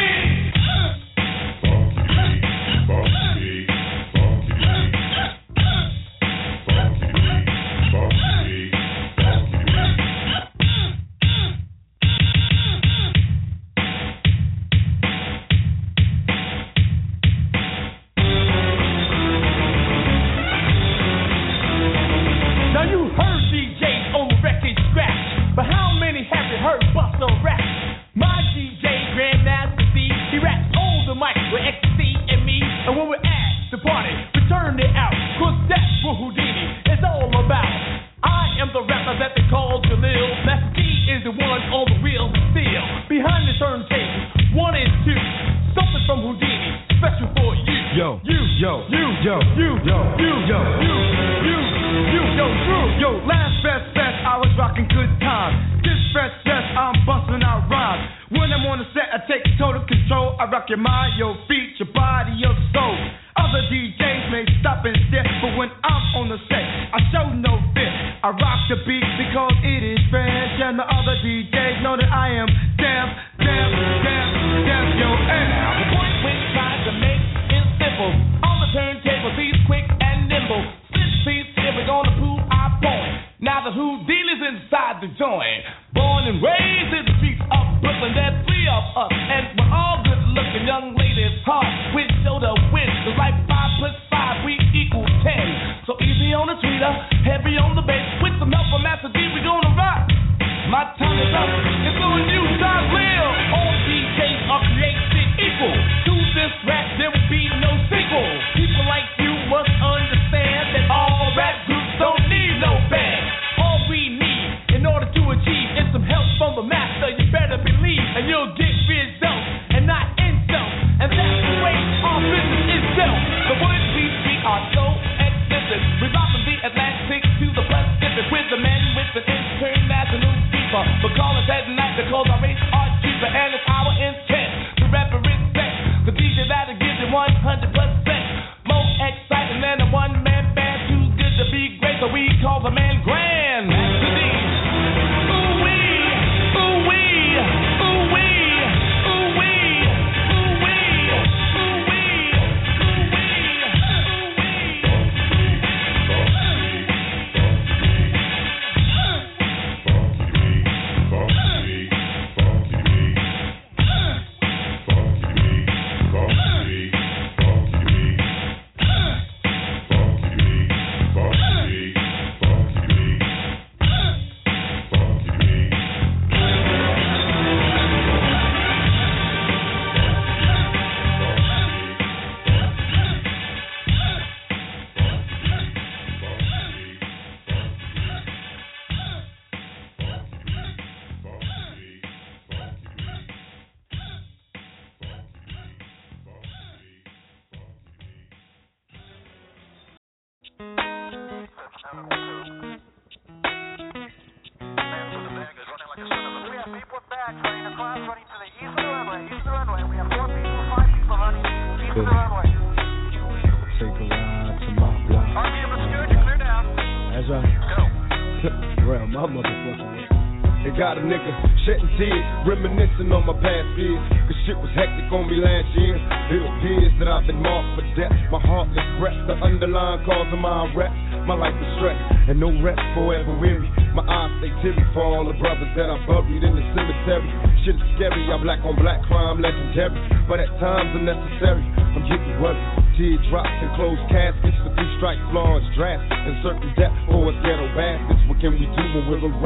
Got a nigga shedding tears, reminiscing on my past years. Cause shit was hectic on me last year. It appears that I've been marked for death. My heartless breath, the underlying cause of my arrest. My life is stress, and no rest forever weary. My eyes stay teary for all the brothers that I buried in the cemetery. Shit is scary, I'm black on black crime, legendary. But at times unnecessary, I'm getting worried. Teardrops and closed caskets, the three strike law is drastic. And certain death for us ghetto bastards. What can we do when we're arrested?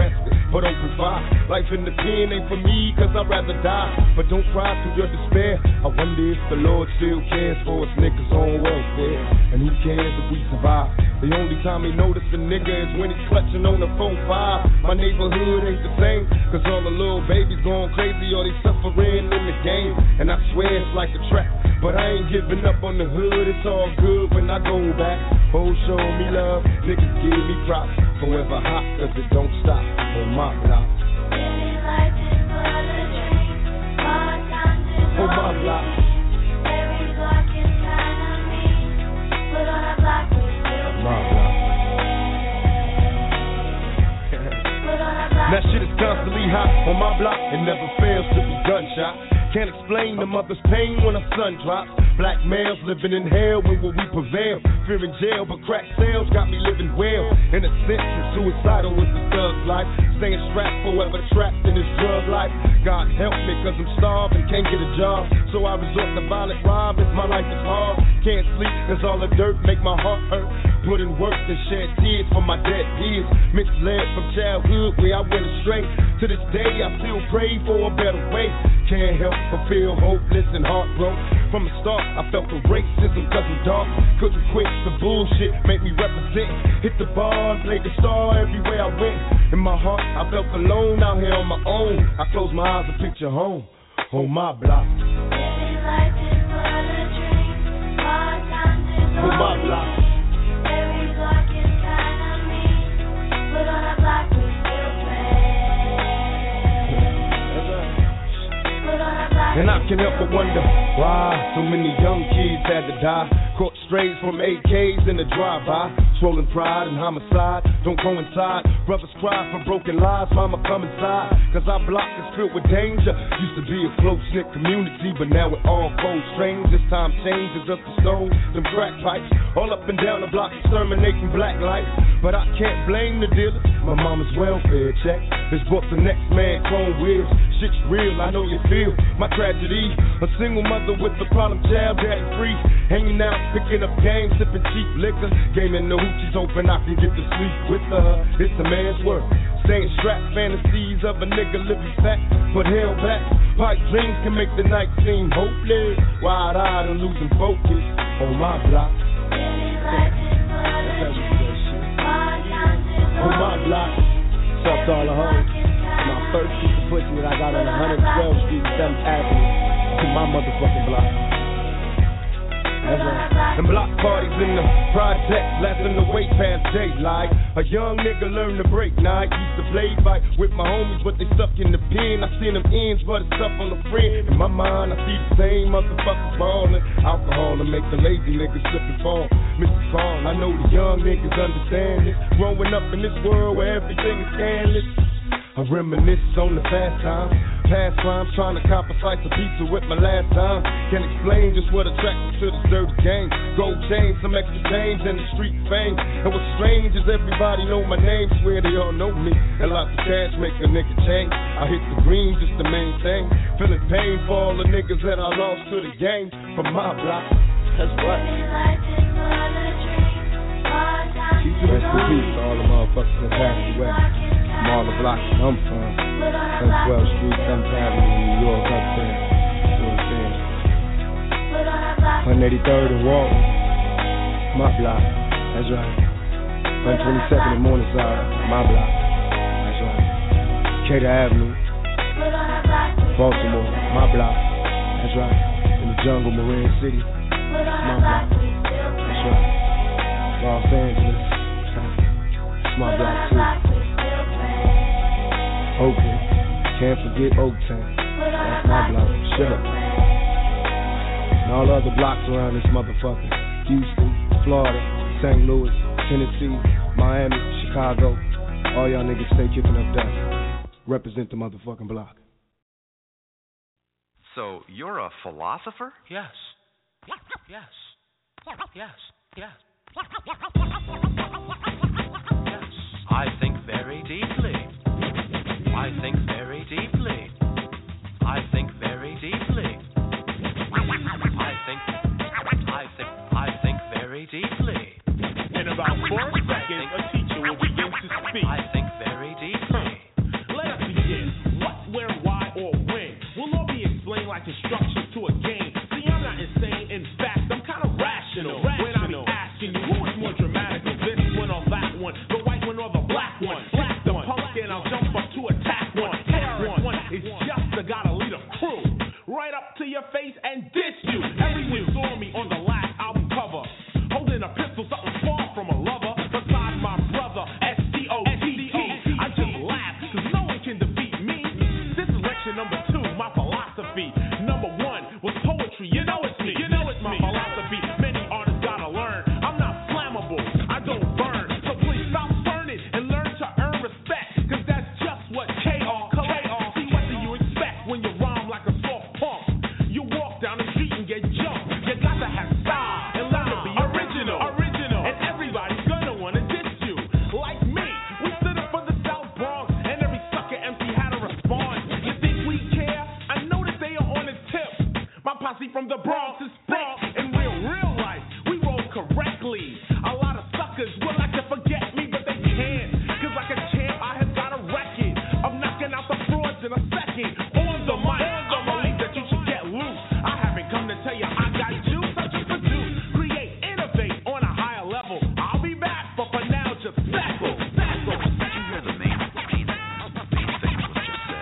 but open fire. Life in the pen ain't for me, cause I'd rather die. But don't cry through your despair. I wonder if the Lord still cares for us niggas on welfare. And who cares if we survive? The only time he notice a nigga is when he's clutching on the phone five. My neighborhood ain't the same, cause all the little babies going crazy or they suffering in the game. And I swear it's like a trap, but I ain't giving up on the hood. It's all good when I go back. Oh, show me love, niggas give me props. Forever hot, cause it don't stop on my block. Living life is but a dream. Hard times is On my block. Every block is kinda mean, but on a block we still My block. But on a block That shit is constantly hot on my block. It never fails to be gunshot. Can't explain the mother's pain when her son drops. Black males living in hell, when will we prevail? Fear in jail, but crack sales got me living well. In a sense, I'm suicidal with the thug's life. Staying strapped, forever trapped in this drug life. God help me, cause I'm starving, can't get a job. So I resort to violent crime if my life is hard. Can't sleep, cause all the dirt make my heart hurt. Put in work and shed tears for my dead peers. Misled from childhood where I went astray. To this day, I still pray for a better way. Can't help but feel hopeless and heartbroken. From the start, I felt the racism cause I'm dark. Couldn't quit the bullshit, make me represent. Hit the bar and play the star everywhere I went. In my heart, I felt alone out here on my own. I close my eyes and picture home on my block. Living life is but a dream. Hard times is On my all block. Every block is kinda mean, but on a block we still And I can help but wonder why so many young kids had to die. Caught strays from A Ks in the drive-by. Swollen pride and homicide don't coincide. Brothers cry for broken lives, mama come inside. Cause our block is filled with danger. Used to be a close-knit community, but now we're all cold strange. This time changes up the stones, them crack pipes. All up and down the block exterminating black life. But I can't blame the dealers, my mama's welfare check. This bought the next man clone wheels. Shit's real, I know you feel my tragedy. A single mother with a problem child, daddy free. Hanging out, picking up games, sipping cheap liquor. Gaming the hoochies, hoping I can get to sleep with her. It's a man's work. Staying strapped, fantasies of a nigga living fat, but held back. Pipe dreams can make the night seem hopeless. Wide-eyed and losing focus on my block. On my block. What's up to all the hoes? My first piece of pussy that I got on one twelfth Street, seventh Avenue, to my motherfucking block. That's right. And block parties in the projects, lasting the wait past daylight. A young nigga learned to break night. Used to play fight with my homies, but they stuck in the pen. I seen them ends, but it's up on the friend. In my mind, I see the same motherfuckers ballin'. Alcohol to make the lazy niggas slip and fall. Mister Carl, I know the young niggas understand this. Growing up in this world where everything is scandalous. I reminisce on the fast times, past crimes, trying to cop a slice of pizza with my last time. Can't explain just what attracted me to this dirty game. Gold chains, some extra change, and the street fame. And what's strange is everybody know my name, swear they all know me. And lots of cash make a nigga change. I hit the green just the main thing. Feeling pain for all the niggas that I lost to the game from my block. That's right. Rest in peace to all the motherfuckers that passed away. From all the blocks I'm from, one twelfth Street, seventh Avenue, New York, uptown. You know what I'm saying? one eighty-third and Walton, my block. That's right. one twenty-second and Morningside, my block. That's right. Cater Avenue, Baltimore, my block. That's right. In the jungle, Marin City, my block. That's right. Los Angeles, it's my block too. Oakland, can't forget Oaktown. That's my block, sure. And all the other blocks around this motherfucker. Houston, Florida, Saint Louis, Tennessee, Miami, Chicago. All y'all niggas stay kicking up dust. Represent the motherfucking block. So, you're a philosopher? Yes. Yes. Yes. Yes. Yes. I think very deeply. I think very deeply. I think very deeply. I think, I think, I think very deeply. In about four seconds, a teacher will begin to speak. I think very deeply. Yo, you got to have style and learn to be original. Original. And everybody's gonna wanna diss you. Like me, we stood up for the South Bronx, and every sucker M C had a response. You think we care? I know that they are on the tip. My posse from the Bronx is thick. In real, real life, we roll correctly. A lot of suckers would like to forget me, but they can't. Cause like a champ, I have got a record of knocking out the frauds in a second. On the mic, I believe that you should get loose. I haven't come to tell you I got juice. I just produce, create, innovate on a higher level. I'll be back, but for now, just sackle, sackle. Did you hear the main, main, main thing was just said?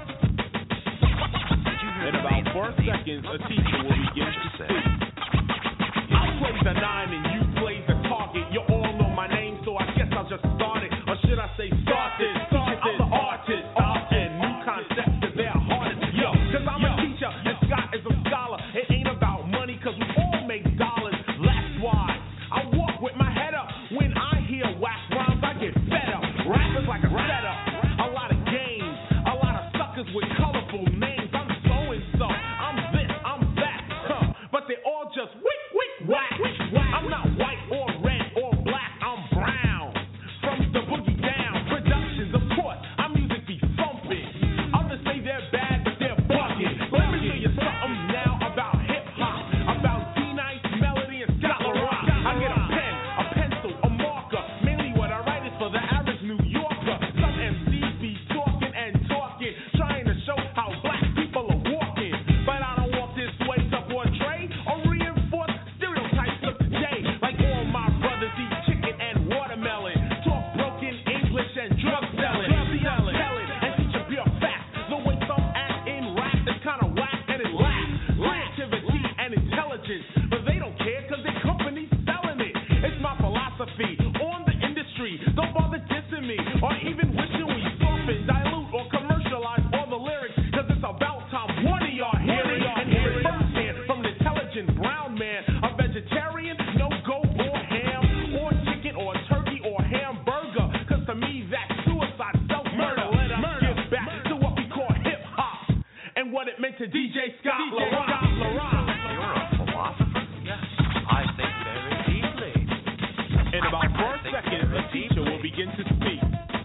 Did you hear In the about main, four main, seconds, a teacher will begin to just said? speak. I play the nine and you play the target. You all know my name, so I guess I'll just start it. Or should I say start this? Start I'm the artist, art and new concepts, cause they're hardest. Yo, cause I'm a teacher and Scott is a scholar. It ain't about money, cause we all make dollars. That's why I walk with my head up. When I hear whack rhymes, I get fed up. Rap is like a setup. A lot of games, a lot of suckers with colorful names. I'm so and so, I'm this, I'm that, huh? But they all just wick, wick, whack. I'm not white or red or black, I'm brown. From the boogie down, productions, of course, our music be thumping. Others say they're bad, but they're bugging. Let me tell you something now about hip hop, about D-Nice, Melody, and Scott LaRock. I get a pen, a pencil, a marker. Mainly what I write is for the average New Yorker. Some M Cs be talking and talking, trying to show how black people are walking. But I don't walk this way to portray or reinforce stereotypes of today. Like all my brothers eat chicken and watermelon, talk broken English and drug selling. See, I'm telling and teach a pure fact. The way some act in rap is kinda whack and it lacks creativity and intelligence. But they don't care cause their company's selling it. It's my philosophy on the industry. Don't bother dissing me or even wishing we soften, dilute, or commercialize all the lyrics. Cause it's about time one of y'all hear it and hear it firsthand from an intelligent brown man. A vegetarian, no go or ham or chicken or turkey or hamburger. Cause to me that's suicide, self-murder. Let us get back to what we call hip-hop and what it meant to D J Scott LaRock. You're a philosopher? Yes, I think very deeply. In about four seconds, a teacher will begin to speak.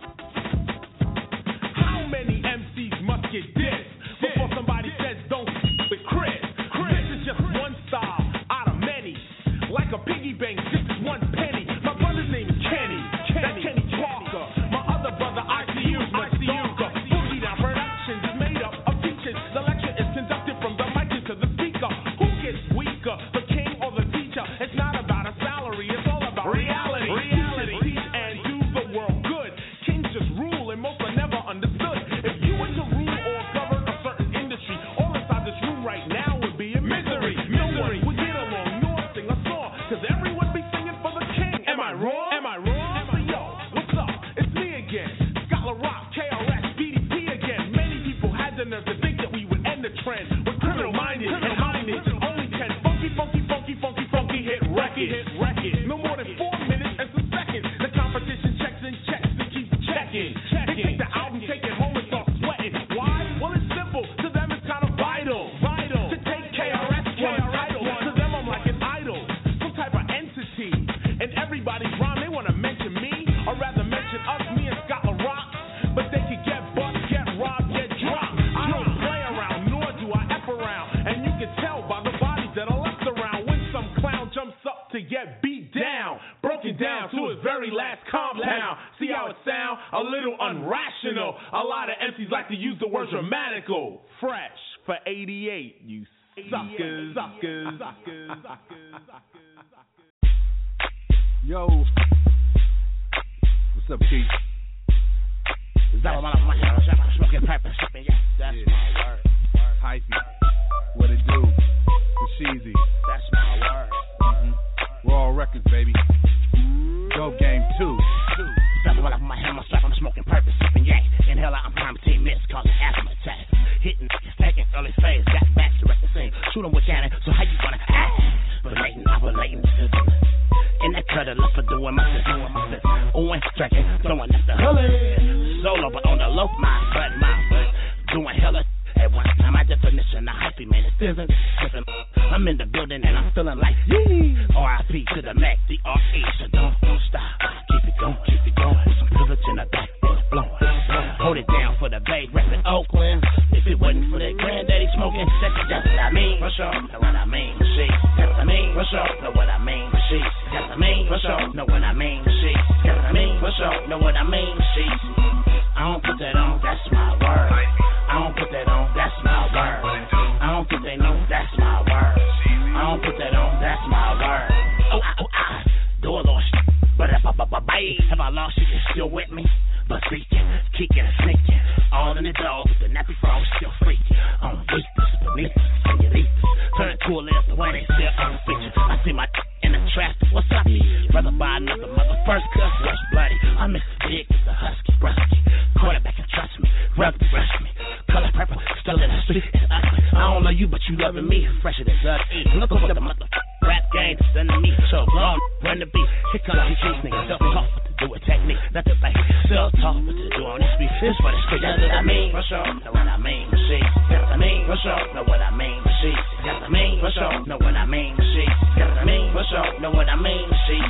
How many M Cs must get dissed before somebody says don't f- with Chris? Chris is just one style out of many. Like a piggy bank, just one penny. My brother's name is Kenny. Kenny, Kenny Parker. My other brother, I C U, much darker. Boogie Down Productions is made up of teachers. The lecture is conducted from the mic to the speaker. Who gets weaker, the king or the teacher? It's not about a salary, it's all about reality. Reality. Teach and do the world good. Kings just rule and most are never understood. If you were to rule or govern a certain industry, all inside this room right now would be in misery. No one would get along nor sing a song, cause everyone be singing for the king. Am I wrong? Am I wrong? So yo, what's up? It's me again. Scott LaRock, K R S, B D P again. Many people had the nerve to think that we would end the trend with criminal-minded and highness. Only ten funky, funky, funky, funky, funky hit records. Hit records. No more than four minutes and some seconds. The competition checks and checks to keep checking. They take the album, take it home and start sweating. Why? Well, it's simple. To them, it's kind of vital. Vital. To take K R S, K R title. To them, I'm like an idol. Some type of entity. And everybody's rhyme, they want to mention me. Or rather mention us, me and Scott LaRock. But they could get bust, get robbed, get dropped. I don't play around, nor do I F around. And you can tell by the bodies that are left around when some clown jumps up to get beat down. Broken down to his very last compound. See how it sound? A little unrational. A lot of M Cs like to use the word dramatical. Fresh for eighty-eight, you suckers, suckers, suckers, suckers, suckers. Yo, what's up, Keith? Is that my my smoking pipe and something? Yes, that's yeah. My word. Hyphy, what it do? The Sheezy. That's my word. Mm-hmm. Raw Records, baby. Dope Game two. Double up my hammer strap, I'm smoking purpose, sipping yak. Inhaler, I'm prime team miss, causing asthma attack. Hitting, taking early phase, got back to wreck the scene. Shoot 'em with cannon, so how you gonna act? Relating, operating the system. In that cutter, love for doing my shit, doing my shit. Oohing, stretching, throwing up the hood. Solo, but on the low, my butt, my foot. Doing hella. At one time, my definition of hyphy, man, it's different. different. I'm I'm in the building and I'm feeling like R I P to the Mac, the R A, so don't, don't stop. Keep it going, keep it going. With some privilege in the back, then blowing. Hold it down for the Bay, reppin' Oakland. If it wasn't for that granddaddy smoking, that's, that's what I mean. For sure, know what I mean. Shit, that's what I mean. For sure, know what I mean. Shit, that's what I mean. For sure, know what I mean. Shit, that's what I mean. For sure, know what I mean. Shit, I don't put that on, that's my word. I don't put that on, that's my word. I don't think they know, that's my word. I don't put that on, that's my word. Oh, I, oh, I, door lost, but if I, have I lost you, you're still with me? But freaking, kicking and sneaking, all in the dog, the nappy frog still freaking. On weakness, beneath us, senoritas, turn to a left, the way they still on the picture. I see my in the traffic, what's up? Brother buy another mother, first cuss, rush bloody. I miss the big, it's a husky, brusky. Quarterback can trust me, rugby, rush me. Color purple, still in the street, it's ugly. I don't know you, but you loving me, fresher than Zug E. Look over the mother rap game, that's under me. So go on, run the beat. Here comes these cheese niggas, self-talk, what to do with technique. Not to like self-talk, what to do on this beat. This what it's straight, that's what I mean. For sure, know what I mean, shit. That's what I mean, for sure, know what I mean, shit. That's what I mean, for sure, know what I mean, shit. That's what I mean, for sure, know what I mean, shit.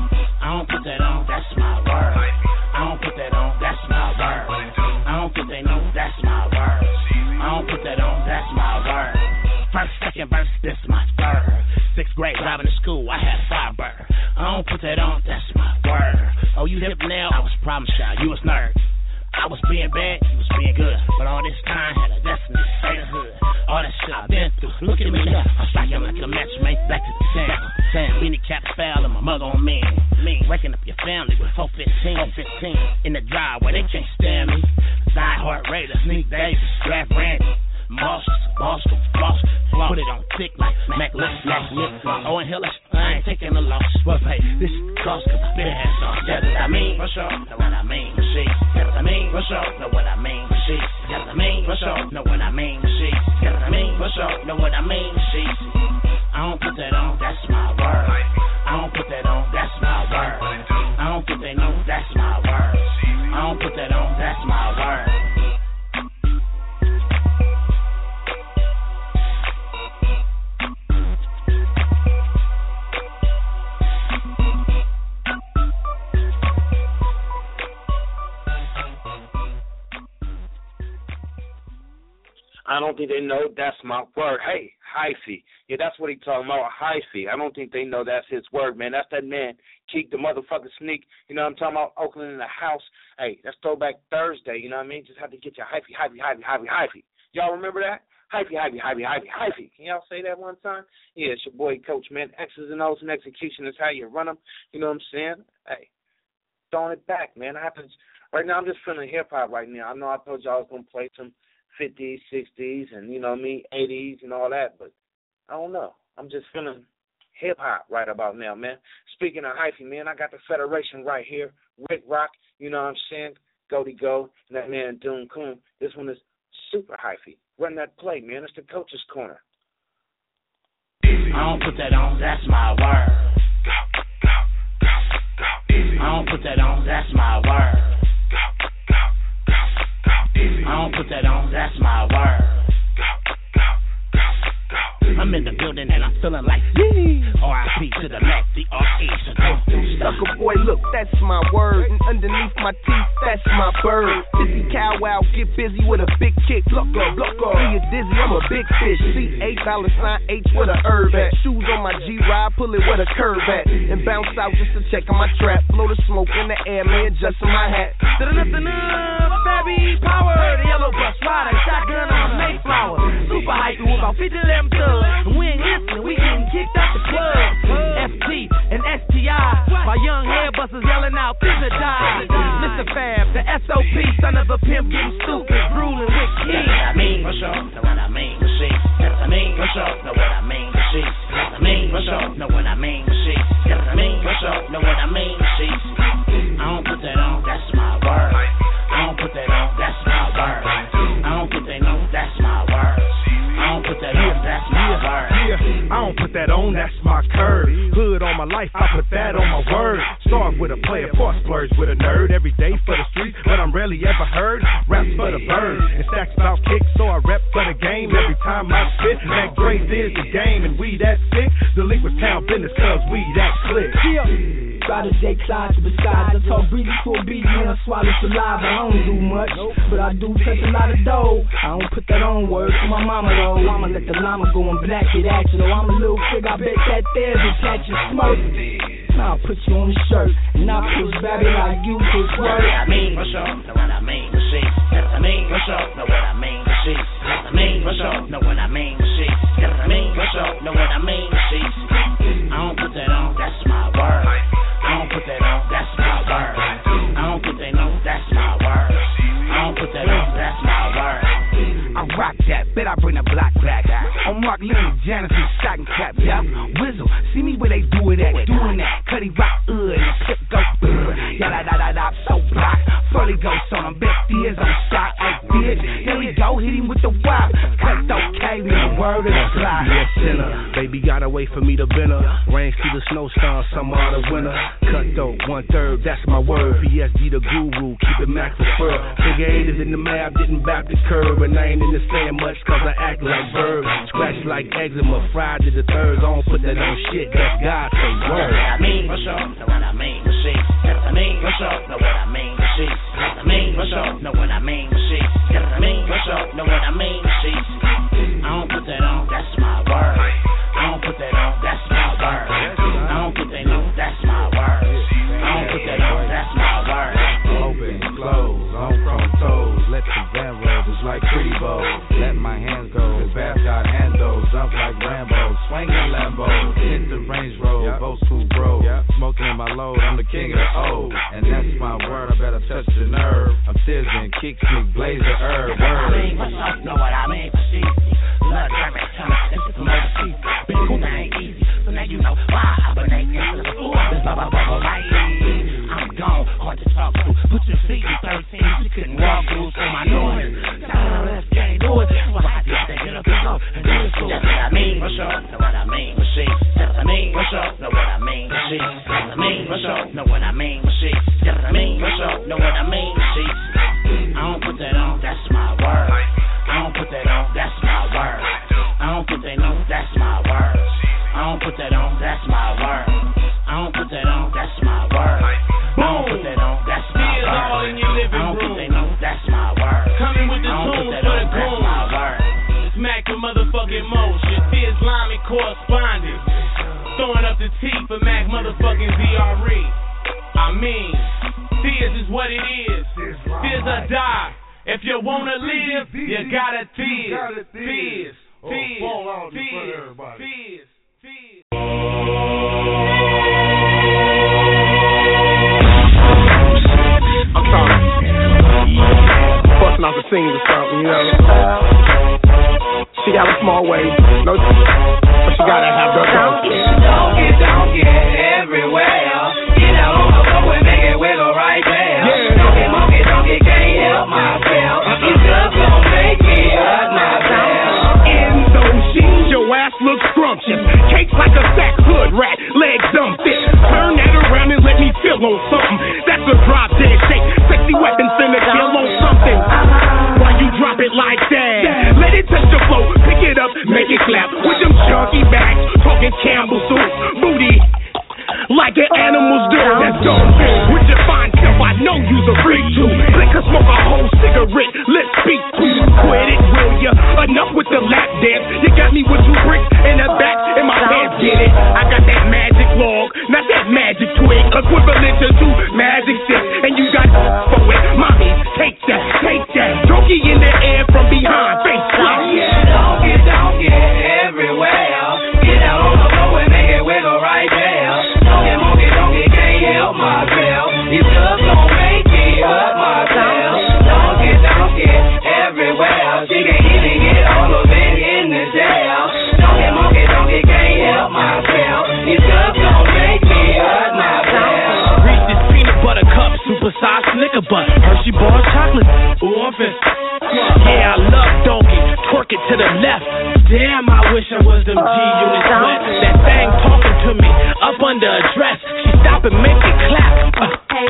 I don't put that on, that's my word. I don't put that on, that's my word. I don't think they know, that's my word. I don't put that on, that's my word. First, second verse, this my third. Sixth grade, driving to school, I had a Firebird. I don't put that on, that's my word. Oh, you hip now? I was problem child, you was nerd. I was being bad, you was being good. But all this time, had a destiny to stay the hood. All that shit I've been through, look at me now. I'm striking like a match, mate, back to the town. Sam, beanie cap foul and my mother on me. Me, waking up your family with four fifteen, four fifteen. In the driveway, they can't stand me. Die Heart Raiders, Sneak Davis, Draft Randy. Boston, Boston, Boston, put it on thick like Mac Lips, Mac Lips. Oh, and hell, I ain't taking a loss. But hey, this cost cause I been hands off. That's what I mean, for sure, know what I mean, shit. That's what I mean, for sure, know what I mean, shit. That's what I mean, for sure, know what I mean, shit. That's what I mean, for sure, know what I mean, shit. I don't put that on, that's my word. I don't put that on, that's my word. I don't think they know, that's my word. I don't put that on, that's my word. I don't think they know that's my word. Hey, hyphy. Yeah, that's what he talking about, hyphy. I don't think they know that's his word, man. That's that man, Keek the motherfucking Sneak. You know what I'm talking about? Oakland in the house. Hey, that's Throwback Thursday, you know what I mean? Just have to get your hyphy, hyphy, hyphy, hyphy, hyphy. Y'all remember that? Hyphy, hyphy, hyphy, hyphy, hyphy. Can y'all say that one time? Yeah, it's your boy, Coach, man. X's and O's and execution is how you run them. You know what I'm saying? Hey, throwing it back, man. I have to, right now, I'm just feeling hip-hop right now. I know I told y'all I was going to play some fifties, sixties, and, you know what I mean, eighties and all that, but I don't know. I'm just feeling hip-hop right about now, man. Speaking of hyphy, man, I got the Federation right here. Rick Rock, you know what I'm saying? Goaty Go, and that man, Doom Coon. This one is super hyphy. Run that play, man. It's the Coach's Corner. I don't put that on, that's my word. I don't put that on, that's my word. I don't put that on, that's my word. I'm in the building and I'm feeling like R I P to the Mac, the R A, so don't Sucker boy, look, that's my word. And underneath my teeth, that's my bird. Busy cow wow, get busy with a big kick. Look up, look up. Me a dizzy, I'm a big fish. C A dollar sign H with a herb at. Shoes on my G-Ride, pull it with a curve at. And bounce out just to check on my trap. Blow the smoke in the air, man, just in my hat. Da da da da baby, power. The yellow bus rider, shotgun on a Mayflower. Super hypey with about fifty lamb thugs. And we ain't listening, we getting kicked out the club. F T and S T I. My young hairbusters yelling out, finna die. Mister Fab, the S O P, son of a pimp, getting stupid, drooling with kids. That's what I mean, for sure, know what I mean, for shit. That's what I mean, for sure, know what I mean, for shit. That's what I mean, for sure, know what I mean, for shit. That's what I mean, for sure, know what I mean, for shit. I don't put that on, that's my word. I don't put that on, that's my word. I don't think they know, that's my word. I don't put that on, that's my word. Yeah, I don't put that that on, that's my curve. Hood on my life, I put that on my word. Start with a player, force splurge with a nerd. Every day for the streets, but I'm rarely ever heard. Raps for the birds, and stacks about kicks, so I rep for the game. Every time I spit, that grace is the game, and we that sick. Delinquents town business, cause we that click. Try to J Clyde to besides. I talk breezy to a beat and I swallow saliva. I don't do much, but I do touch a lot of dough. I don't put that on words to my mama though. I'ma let the llama go and black it at you though. I'm a little fig, I bet that there bitch catch you smoke. Now I'll put you on the shirt and I'll push baby like you push work. I mean, for sure, know what I mean, the sheets. I mean, for sure, know what I mean, the sheets. I mean, for sure, know what I mean, the sheets. I mean, for sure, know what I mean, the sheets. I don't put that on, that's my word. I don't put that on, that's my word. I don't put that on, that's my word. I don't put that on, that's my word. I rock that, bet I bring the block back. I'm Mark Lennon, Janice, and Shot and Cap, yeah. Whizzle, see me where they do it at, doing that. Cuddy rock, uh, and the clip go, uh. Yada da da da, so block. Fully ghost on him, best is on shot, hey bitch. Here we go, hit him with the wop. Cut okay, me the word of the fly. Yes, sinner, baby gotta wait for me to bend her. Rain through the snowstorm, summer or the winter. Cutthroat, one third, that's my word. P S D the guru, keep it max prefer. Figure eight is in the map, didn't back the curve. And I ain't in the stand much cause I act like bird. Scratch like eczema, fried to the thirds. I don't put that on shit, that's God say word. I mean, for sure, know what I mean, the sheets. I mean, for sure, know what I mean, the sheets. I mean, for sure, know what I mean, the sheets. I mean, for sure, know what I mean, the sheets. I don't put that on, that's my word. I don't put that on, that's my word. I don't put that on, that's my word. I don't put that on, that's my word. Open, close, on from toes. Let the van roll, just like pretty bows. Let my hands go, bath got handles. Jump like Rambo, swinging Lambo. Hit the Range Road, both two bro. Smoking in my load, I'm the king of the O. And that's my word, I better touch the nerve. I'm sizzling, kick, sneak, blaze the herb. Word. I mean, for sure, know what I mean, for sheets. Blood, German, tongue, this is some overseas. Big cool, that ain't easy. So now you know why I been into the school. This bubble, bubble, right? I'm gone, hard to talk to. Put your feet in thirteen, you couldn't walk through, so my noise. Nah, let's can't do it. That's why I just say get up and go and do it. That's what I mean, for sure. Know what I mean, for sheets. That's what I mean, for sure. Know what I mean, for sheets. That's what I mean, for sure. Know what I mean, for sheets. That's what I mean, for sure. Know what I mean, for sheets. I don't put that on, that's my word. I don't put that on, that's my word. I don't put that on, that's my word. I don't put that on, that's my word. I don't put that on, that's my word. I don't put that on, that's my word. I don't put that on, that's my word. Coming with the I don't put tunes that for on, the that's goons. my word. It's Mac the motherfucking motion. Fierce line and correspondence. Throwing up the T for Mac motherfucking Z R E. I mean, Fierce is what it is. Fierce or die. If you wanna live, you gotta fierce. Fierce. Fierce. Fierce. Fierce. Fierce. I'm sorry. Busting off the scenes or something, you know. She got a small waist, no, but she gotta have the Don't get, don't get, don't get everywhere. Get out on the floor and make it wiggle right there. Yeah. Don't get, monkey, don't get, can't help myself. You just gon' make me hurt myself. In those jeans, your ass looks scrumptious. Cakes like a sack hood rat, legs dumb fit. Turn that around and let me feel on something. That's a drop dead shake. Sexy weapons finna kill on something. Why you drop it like that? Let it touch the floor, pick it up, make it clap. With them chunky bags, talking Campbell soup, booty. Like an animal's do. That's dumb. With your fine self, I know you's a freak too. Lick or smoke a whole cigarette. Let's speak to you. Quit it, will ya? Enough with the lap dance. You got me with two bricks in the back, and my pants get it. I got that magic log, not that magic twig. Equivalent to two magic sticks, and you got for it. Mommy, take that, take that. Donkey in the air from behind, face flat. Yeah, don't get, don't get everywhere. Get out on the floor and make it wiggle right there. Don't get, monkey, don't get, can't help myself. You just gon' make me hurt myself. Don't get, don't get everywhere. She can't even get all of it in the jail. Don't get, monkey, don't get, can't help myself. You just gon' make me hurt myself. Reach this peanut butter cup under a dress. She stop and make it clap. Uh,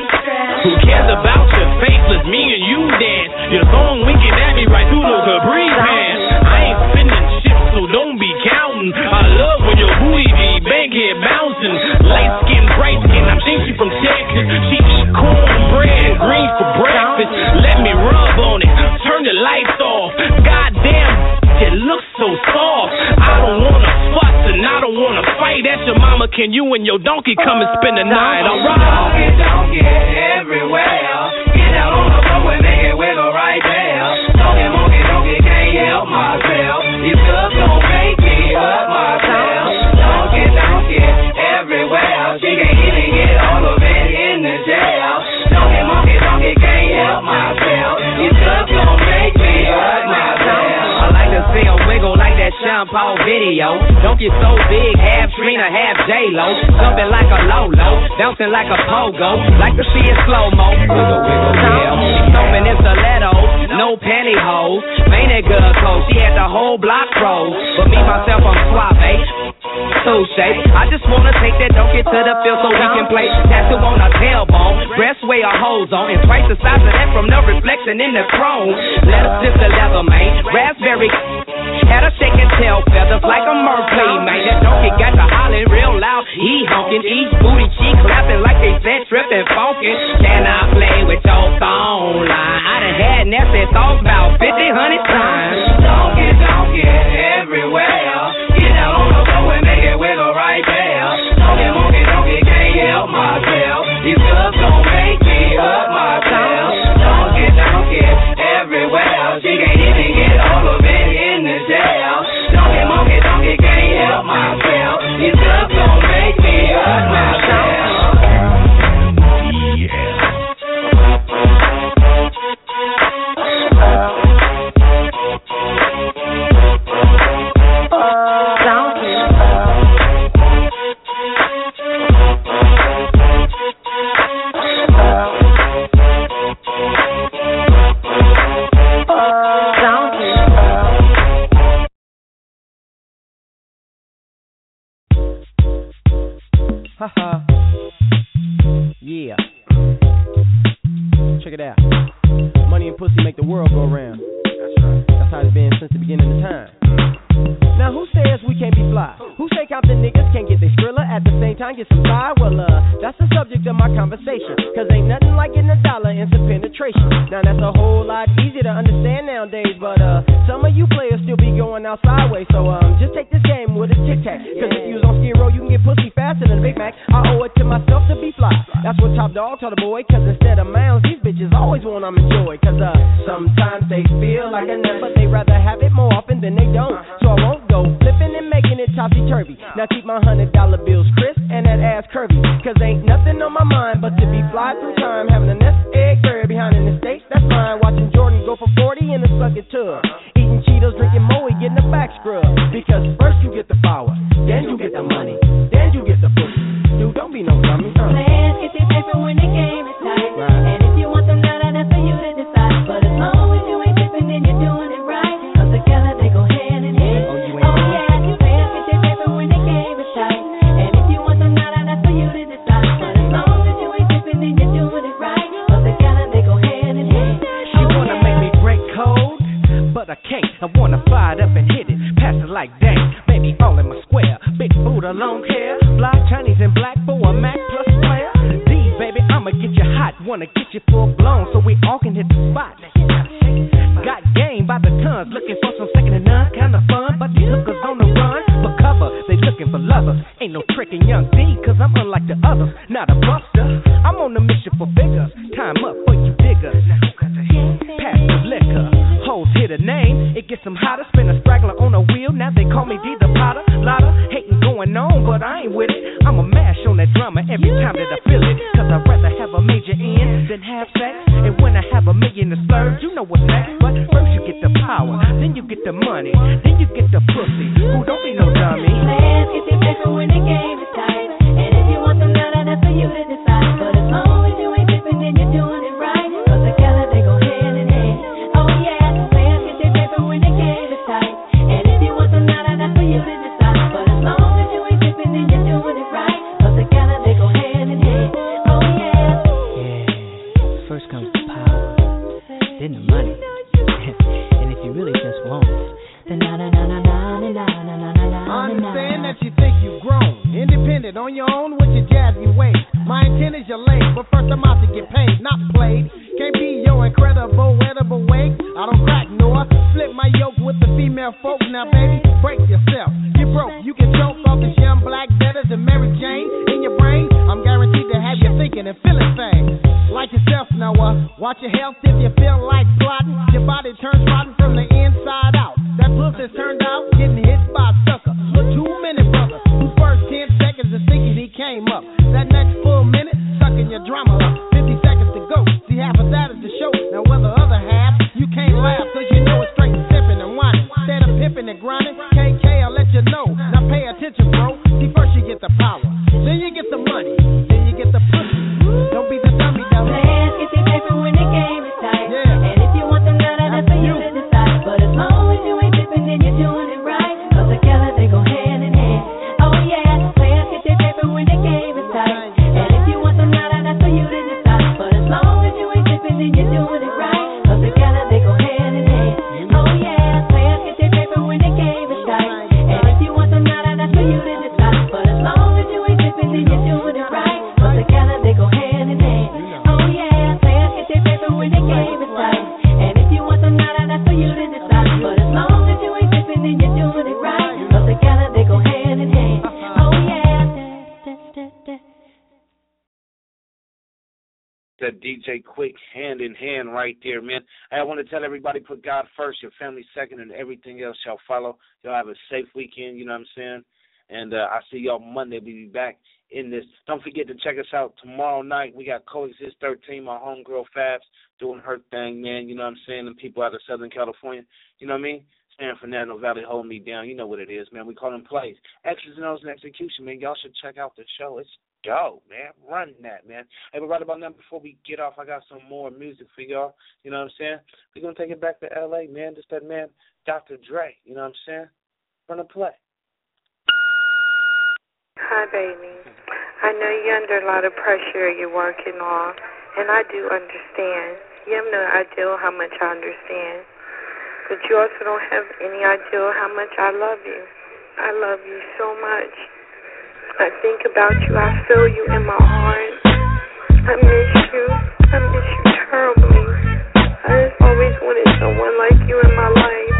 who cares about your faceless? Me and you dance. Your song winking at me right through the Capri pants. I ain't spinning shit, so don't be counting. I love when your booty be bankhead bouncing. Light skin, bright skin. I think she from Texas. She eat cornbread, green for breakfast. Let me rub on it. Turn the lights off. Goddamn, it looks so soft. I don't wanna fuss and I don't wanna fight. That's your mama. Can you and your donkey come and spend the night? Alright. Donkey, donkey, everywhere. Get out on the floor and make it wiggle right there. Donkey, monkey, donkey, can't help myself. These girls gon' make me hurt myself. Donkey, donkey, everywhere. She can't even get all of it in the jail. Donkey, monkey, donkey, can't help myself. These girls gon' make me hurt myself. I like to see a wiggle like that shampoo video. Don't get so big, half Trina, half J-Lo. Jumping like a Lolo, bouncing like a pogo. Like to see it slow-mo. Wiggle, wiggle, yeah. Stomping in stilettos, no pantyhose. Ain't that good clothes? She had the whole block froze. But me, myself, I'm suave. Touche. I just wanna take that donkey to the field so we can play tattoo on her tailbone. Breast weigh a hose on, and twice the size of that from the reflection in the chrome. Let us just a leather, man. Raspberry. Had her shaking tail feathers like a merplay, man. That donkey got to hollering real loud. He honking, each booty cheek clapping like they said tripping, funkin'. Can I play with your phone line? I done had nasty thoughts about fifty, hundred times. Donkey, donkey, everywhere. Get out on the floor and make it wiggle right there. Donkey, monkey, donkey, can't help myself. These girls gon' make me hurt myself. Donkey, donkey, everywhere. She can't even get all of it in the jail. Donkey, monkey, donkey, can't help myself. These girls gon' make me hurt myself. Haha. Yeah. Check it out. Money and pussy make the world go round. That's right. That's how it's been since the beginning of time. Now who says we can't be fly? Who say Compton niggas can't get their Skrilla at the same time get some fly? Well, uh, that's the subject of my conversation. Cause ain't nothing like getting a dollar and some penetration. Now that's a whole lot easier to understand nowadays. But uh, some of you players still be going out sideways. So um, just take this game with a tic-tac. Cause if you was on Skid Row, you can get pussy faster than a Big Mac. I owe it to myself to be fly. That's what Top Dog told the boy. Cause instead of mounds, these bitches always want them enjoy. Cause uh, sometimes they feel like a nut, but they rather have it more often than they don't. So I won't go flipping and making it topsy-turvy. Now keep my hundred dollar bills crisp and that ass curvy. Cause ain't nothing on my mind but to be fly through time. Having a nest egg bird behind in the States, that's mine. Watching Jordan go for forty in a sucking tub. Eating Cheetos, drinking Moe, getting a back scrub. Because first you get the power, then you get the money, then you get the pussy. Dude, don't be no dummy. Uh. Players get their paper when the game is tight. Right. And if you want them now, that's for you to decide. But as long as you ain't tipping, then you're doing it right. Cause together they go hand in hand. Oh, you ain't oh yeah, you players get their paper when the game is tight. And if you want them now, that's for you to decide. But as long as you ain't tipping, then you're doing it right. Cause together they go hand in hand. She wanna make me break code, but I can't. I wanna fire it up and hit it, pass it like dang. Baby all in my square, big Buddha, long hair, black Chinese and black for a Mac plus player. D, baby, I'ma get you hot, wanna get you full blown so we all can hit the spot. Got game by the tons, looking for some second to none, kinda fun, but these hookers on the run. For cover, they looking for lovers. Ain't no tricking young D, cause I'm unlike the others, not a buster. I'm on a mission for figures, time up for you diggers. Pass the liquor, hoes hit a name, it gets them hotter, spin a straggler on a wheel, now they call me D the Potter. Lotta hating going on, but I ain't with it. I'ma mash on that drummer every time that I feel it. Cause I'd rather have a major in than have sex. And when I have a million to splurge, you know what's next. But first you get the power, then you get the money, then you get the pussy. Who don't be no dummy. Players get their paper when the game is tight. And if you want them now, that's for you to decide. But as long as you ain't tipping, then you're doing it right. Cause together they go hand in hand. Oh yeah, players get their paper when the game is tight. And if you want them now, that's for you to decide. But as long as you ain't tipping, then you're doing it right. Cause together minute on your own with your jazzy ways. My intent is your leg, but first I'm out to get paid, not played. Can't be your incredible, edible way. I don't crack nor flip my yoke with the female folk. Now, baby, break yourself. You broke, you can choke off this young black better than Mary Jane in your brain. I'm guaranteed to have you thinking and feeling things. Like yourself, Noah. Watch your health if you feel like plotting. Your body turns rotten from the inside out. That pussy's turned out, getting hit by a sucker. For two minutes, brother. Whose first ten seconds is thinking he came up. That next full minute, sucking your drama up. Fifty seconds to go. See, half of that is the show. Now, whether the other half, you can't laugh, cause you know it's straight sipping and whining. Instead of pimping and grinding, K K, I'll let you know. Now pay attention, bro. See, first you get the power, then you get the money, then you get the pussy. Don't be the dummy, though. Players get their paper when the game is tight. Yeah. And if you want them now, that's for you to decide. But as long as you ain't tripping, then you're doing it right. Cause together they go hand in hand. Oh yeah, players get their paper when the game is tight. And if you want them now, that's for you to decide. But as long as you ain't tripping, then you're doing it right. Cause together they go hand in hand. Oh yeah, players get their paper when the game is tight. And if you want them now, that's for you to decide. But as long as you ain't tripping, then you're doing it right. Cause together they go hand in hand. Oh yeah, players get their paper when the game is tight. And if you want them now, that's for you to decide. But as long as you ain't tripping, then you're doing it right. Cause together they go hand in hand. Oh yeah. That D J Quick, hand in hand right there, man. Hey, I want to tell everybody, put God first, your family second, and everything else shall follow. Y'all have a safe weekend, you know what I'm saying? And uh, I'll see y'all Monday. We'll be back in this. Don't forget to check us out tomorrow night. We got Coexist thirteen, my homegirl Fabs, doing her thing, man. You know what I'm saying? And people out of Southern California, you know what I mean? San Fernando Valley hold me down. You know what it is, man. We call them plays. X's and O's and execution, man. Y'all should check out the show. It's dope, man. Run that, man. Hey, but right about now, before we get off, I got some more music for y'all. You know what I'm saying? We're going to take it back to L A, man. Just that man, Doctor Dre. You know what I'm saying? Run a play. Hi, baby. I know you're under a lot of pressure you're working on, and I do understand. You have no idea how much I understand. But you also don't have any idea how much I love you. I love you so much. I think about you. I feel you in my heart. I miss you. I miss you terribly. I just always wanted someone like you in my life.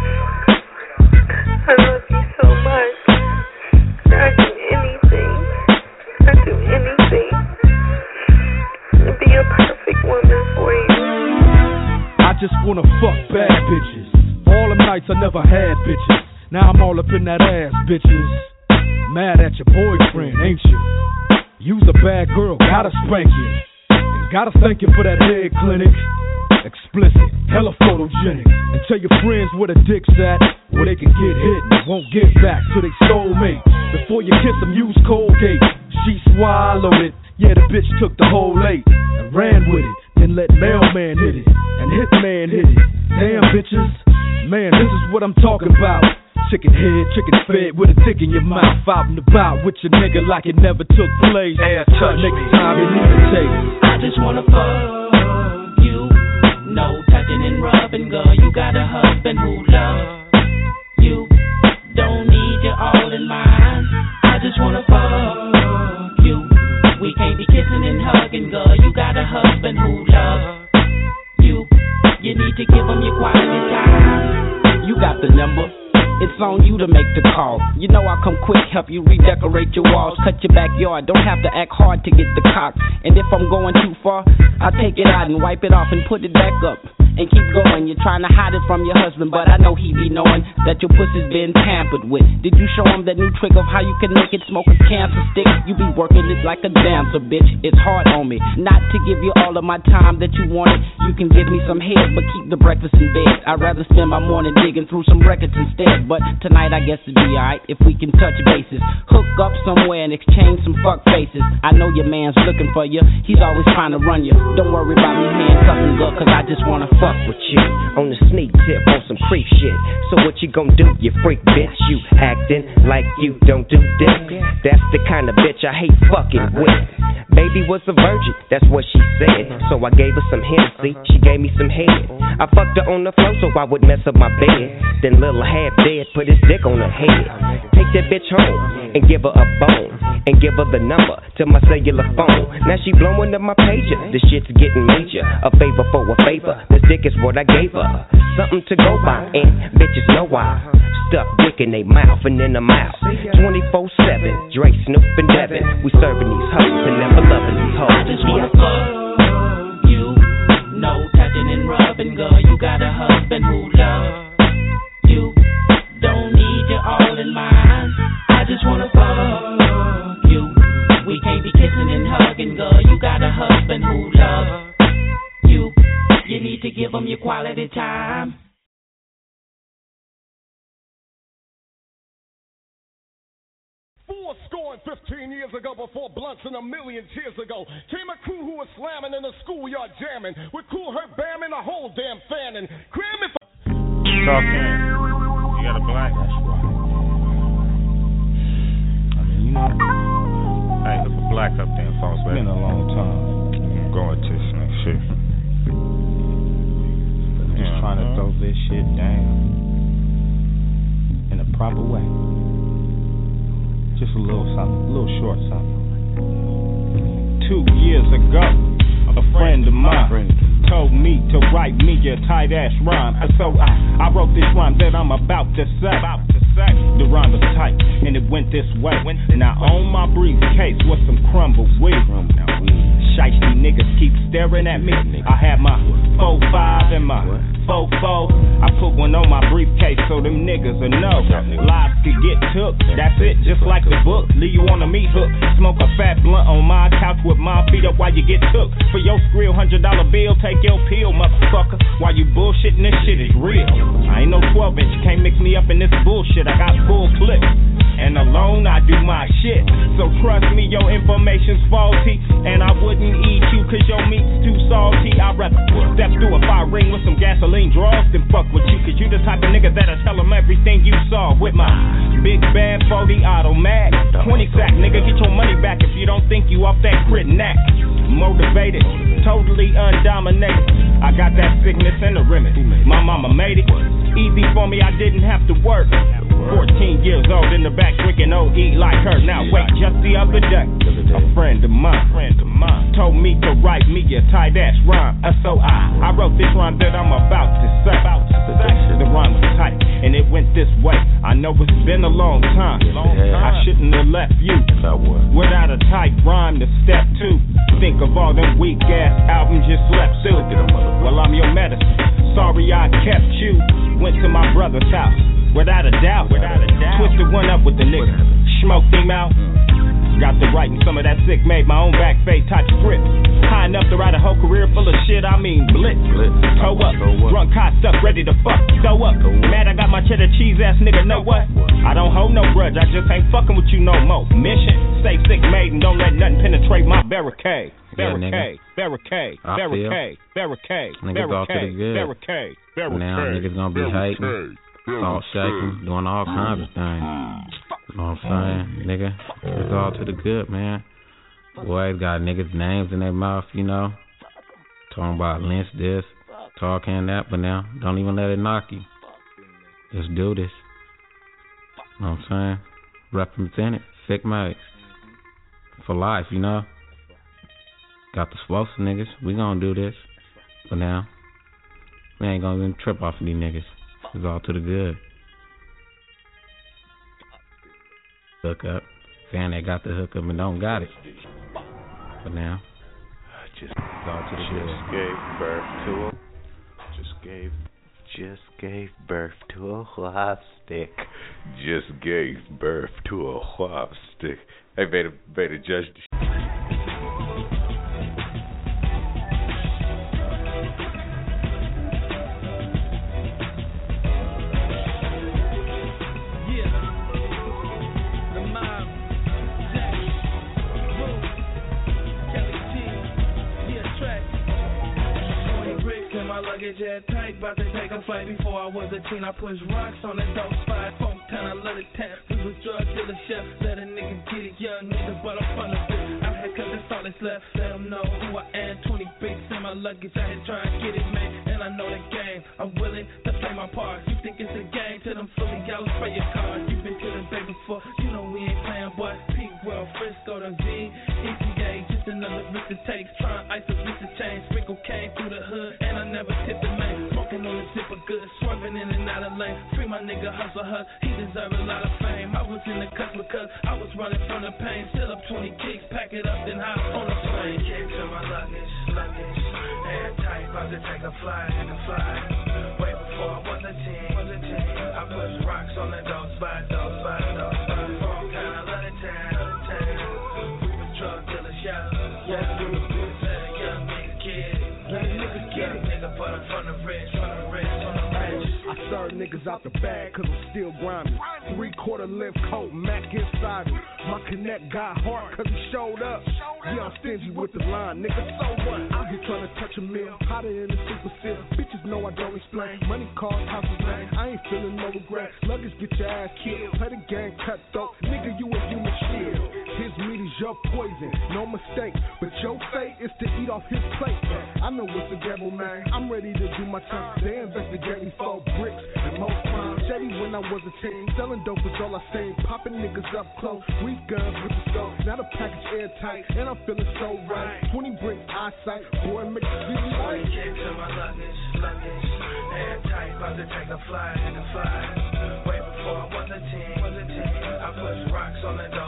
I love you so much. I'd do anything. I'd do anything to be a perfect woman for you. I just wanna fuck bad bitches. All them nights I never had bitches. Now I'm all up in that ass, bitches. Mad at your boyfriend, ain't you? You's a bad girl, gotta spank you. And gotta thank you for that head clinic. Explicit, hella photogenic. And tell your friends where the dick's at, where they can get hit and won't get back to they soulmate. Before you kiss them, use Colgate. She swallowed it. Yeah, the bitch took the whole eight and ran with it. Then let mailman hit it and hitman hit it. Damn bitches, man, this is what I'm talking about. Chicken head, chicken fed with a dick in your mouth. Out and about with your nigga like it never took place. Hey, touch next me. Time you need to take. I just wanna fuck you. No touching and rubbing, girl. You got a husband who loves you. Don't need you all in mine. I just wanna fuck you. We can't be kissing and hugging, girl. You got a husband who loves you. You need to give him your quality time. You got the number. It's on you to make the call. You know I'll come quick, help you redecorate your walls, cut your backyard. Don't have to act hard to get the cock. And if I'm going too far, I'll take it out and wipe it off and put it back up. And keep going, you're trying to hide it from your husband, but I know he be knowing that your pussy's been tampered with. Did you show him that new trick of how you can make it smoke a cancer stick? You be working it like a dancer, bitch. It's hard on me, not to give you all of my time that you wanted. You can give me some head, but keep the breakfast in bed. I'd rather spend my morning digging through some records instead. But tonight I guess it'd be alright if we can touch bases. Hook up somewhere and exchange some fuck faces. I know your man's looking for you, he's always trying to run you. Don't worry about me handcuffing, girl, cause I just wanna fuck fuck with you on the sneak tip on some creep shit. So what you gon' do, you freak bitch? You acting like you don't do dick. That's the kind of bitch I hate fucking with. Baby was a virgin, that's what she said. So I gave her some Hennessy, she gave me some head. I fucked her on the floor so I would mess up my bed. Then little half dead put his dick on her head. Take that bitch home and give her a bone. And give her the number to my cellular phone. Now she blowing up my pager, this shit's getting major. A favor for a favor, this dick is what I gave her. Something to go by, and bitches know why. Stuck dick in they mouth and in the mouth. twenty-four seven, Dre, Snoop, and Devin. We serving these hoes and never loving these hoes. I just wanna fuck you. No touching and rubbing, girl. You got a husband who loves you. Don't need you all in mine. I just wanna fuck. We can't be kissing and hugging, girl. You got a husband who loves you. You need to give him your quality time. Four score and fifteen years ago, before blunts and a million years ago, came a crew who was slamming in the schoolyard jamming with Cool Herc Bam and the whole damn fanning. Cram it for talking. You got a black. That's right. I mean, you know. I ain't looking black up there in False Bay. It's been a long time. I'm going to some shit. I'm just yeah, trying to throw this shit down in a proper way. Just a little something, a little short something. Two years ago, a friend of mine told me to write me a tight ass rhyme. So I, I wrote this rhyme that I'm about to say. About to say. The rhyme was tight and it went this way. Now on my briefcase was some crumble weed. Shiesty niggas keep staring at me. I had my four five and my four four. I put one on my briefcase so them niggas will know lives could get took. That's it, just like the book. Leave you on a meat hook. Smoke a fat blunt on my couch with my feet up while you get took. For your skrill, hundred dollar bill, take your pill, motherfucker. While you bullshitting, this shit is real. I ain't no twelve inch, can't mix me up in this bullshit. I got full clips. And alone I do my shit. So trust me, your information's faulty. And I wouldn't eat you cause your meat's too salty. I'd rather step through a fire ring with some gasoline draws than fuck with you. Cause you the type of nigga that'll tell them everything you saw. With my big bad forty automatic twenty sack, nigga, get your money back if you don't think you off that crit knack. Motivated, totally undominated. I got that sickness and the remedy. My mama made it easy for me, I didn't have to work. Fourteen years old in the back drinking O E like her. Now wait, just the other day, a friend of mine, friend of mine told me to write me a tight ass rhyme. So I, I wrote this rhyme that I'm about to say. The rhyme was tight and it went this way. I know it's been a long time. I shouldn't have left you without a tight rhyme to step to. Think of all them weak ass albums you slept through. Well, I'm your medicine. Sorry I kept you. Went to my brother's house. Without a doubt, without a doubt. Twisted one up with the nigga, smoked him out. Got to writing some of that sick, made my own back fade type script. High enough to write a whole career full of shit, I mean blitz. Toe up, drunk, hot stuff, ready to fuck, throw up. Mad I got my cheddar cheese ass nigga, know what? I don't hold no grudge, I just ain't fucking with you no more. Mission, stay sick made and don't let nothing penetrate my barricade. Barricade, barricade, barricade, barricade, barricade, barricade, barricade. Now niggas gonna be hating. Salt shaking, doing all kinds of things. You know what I'm saying, nigga? It's all to the good, man. Boys got niggas' names in their mouth, you know. Talking about lynch this, talking that, but now don't even let it knock you. Just do this. You know what I'm saying? Represent it, sick mates. For life, you know. Got the spokes niggas, we gonna do this. But now, we ain't gonna even trip off of these niggas. It's all to the good. Hook up. Saying they got the hook up and don't got it. But now, just it's all to the just good. gave birth to a just gave just gave birth to a whop stick. Just gave birth to a whop stick. Hey, Beta, Beta, judge. luggage at tight, about to take a flight. Before I was a teen, I pushed rocks on the dope spot. Funk town, I love the town. We was drug dealer chef. Let a nigga get it, young nigga, but I'm from the bitch. I'm here cause that's all that's left. Let them know who I am. twenty bricks in my luggage, I had trying to get it, man. And I know the game. I'm willing to play my part. You think it's a game? To them Philly gals, spray your card. You been to the bay before, you know we ain't playing, boy. Peak World, Frisco, the V, E T A, just another risk to take. Trying ice a piece of change. Sprinkle came through the hood, and I never tipped the man. Smoking on the zipper good, swerving in and out of lane. Free my nigga Hustle Hus, he deserve a lot of fame. I was in the cut because I was running from the pain. Still up twenty kicks, pack it up, then hop on the plane. Kick to my luggage, luggage, air tight, about to take a flight, take a flight. Way before I was a teen, was a teen. I put rocks on the dope spot, dope spot, dope spot. From town, I love the town, town. We was drug dealers, yeah, yeah. We was let a young nigga get it, let a nigga get it. Nigga put him from the rich, from the rich, from the rich. I serve niggas out the bag cause I'm still grinding. Three quarter length coat, Mac inside me. My connect got hard cause he showed up. Yeah, I'm stingy with the line, nigga, so what? Out here trying to touch a meal, hotter in the super seal. Bitches know I don't explain. Money, cars, houses, man. I ain't feeling no regret. Luggage, get your ass killed. Play the game cutthroat. Nigga, you a human shield. His meat is your poison, no mistake. But your fate is to eat off his plate. I know what's the devil, man. I'm ready to do my time. They investigate me for bricks and more crime. Shady when I was a teen. Selling dope was all I seen. Popping niggas up close. Weak guns with the scope. Now the package airtight. And I'm feeling so right. twenty bricks eyesight. Boy, make it feel right. Kick to my luggage, luggage. Airtight, about to take a flight, take a flight. Way before I was a teen, was a teen. I push rocks on the door.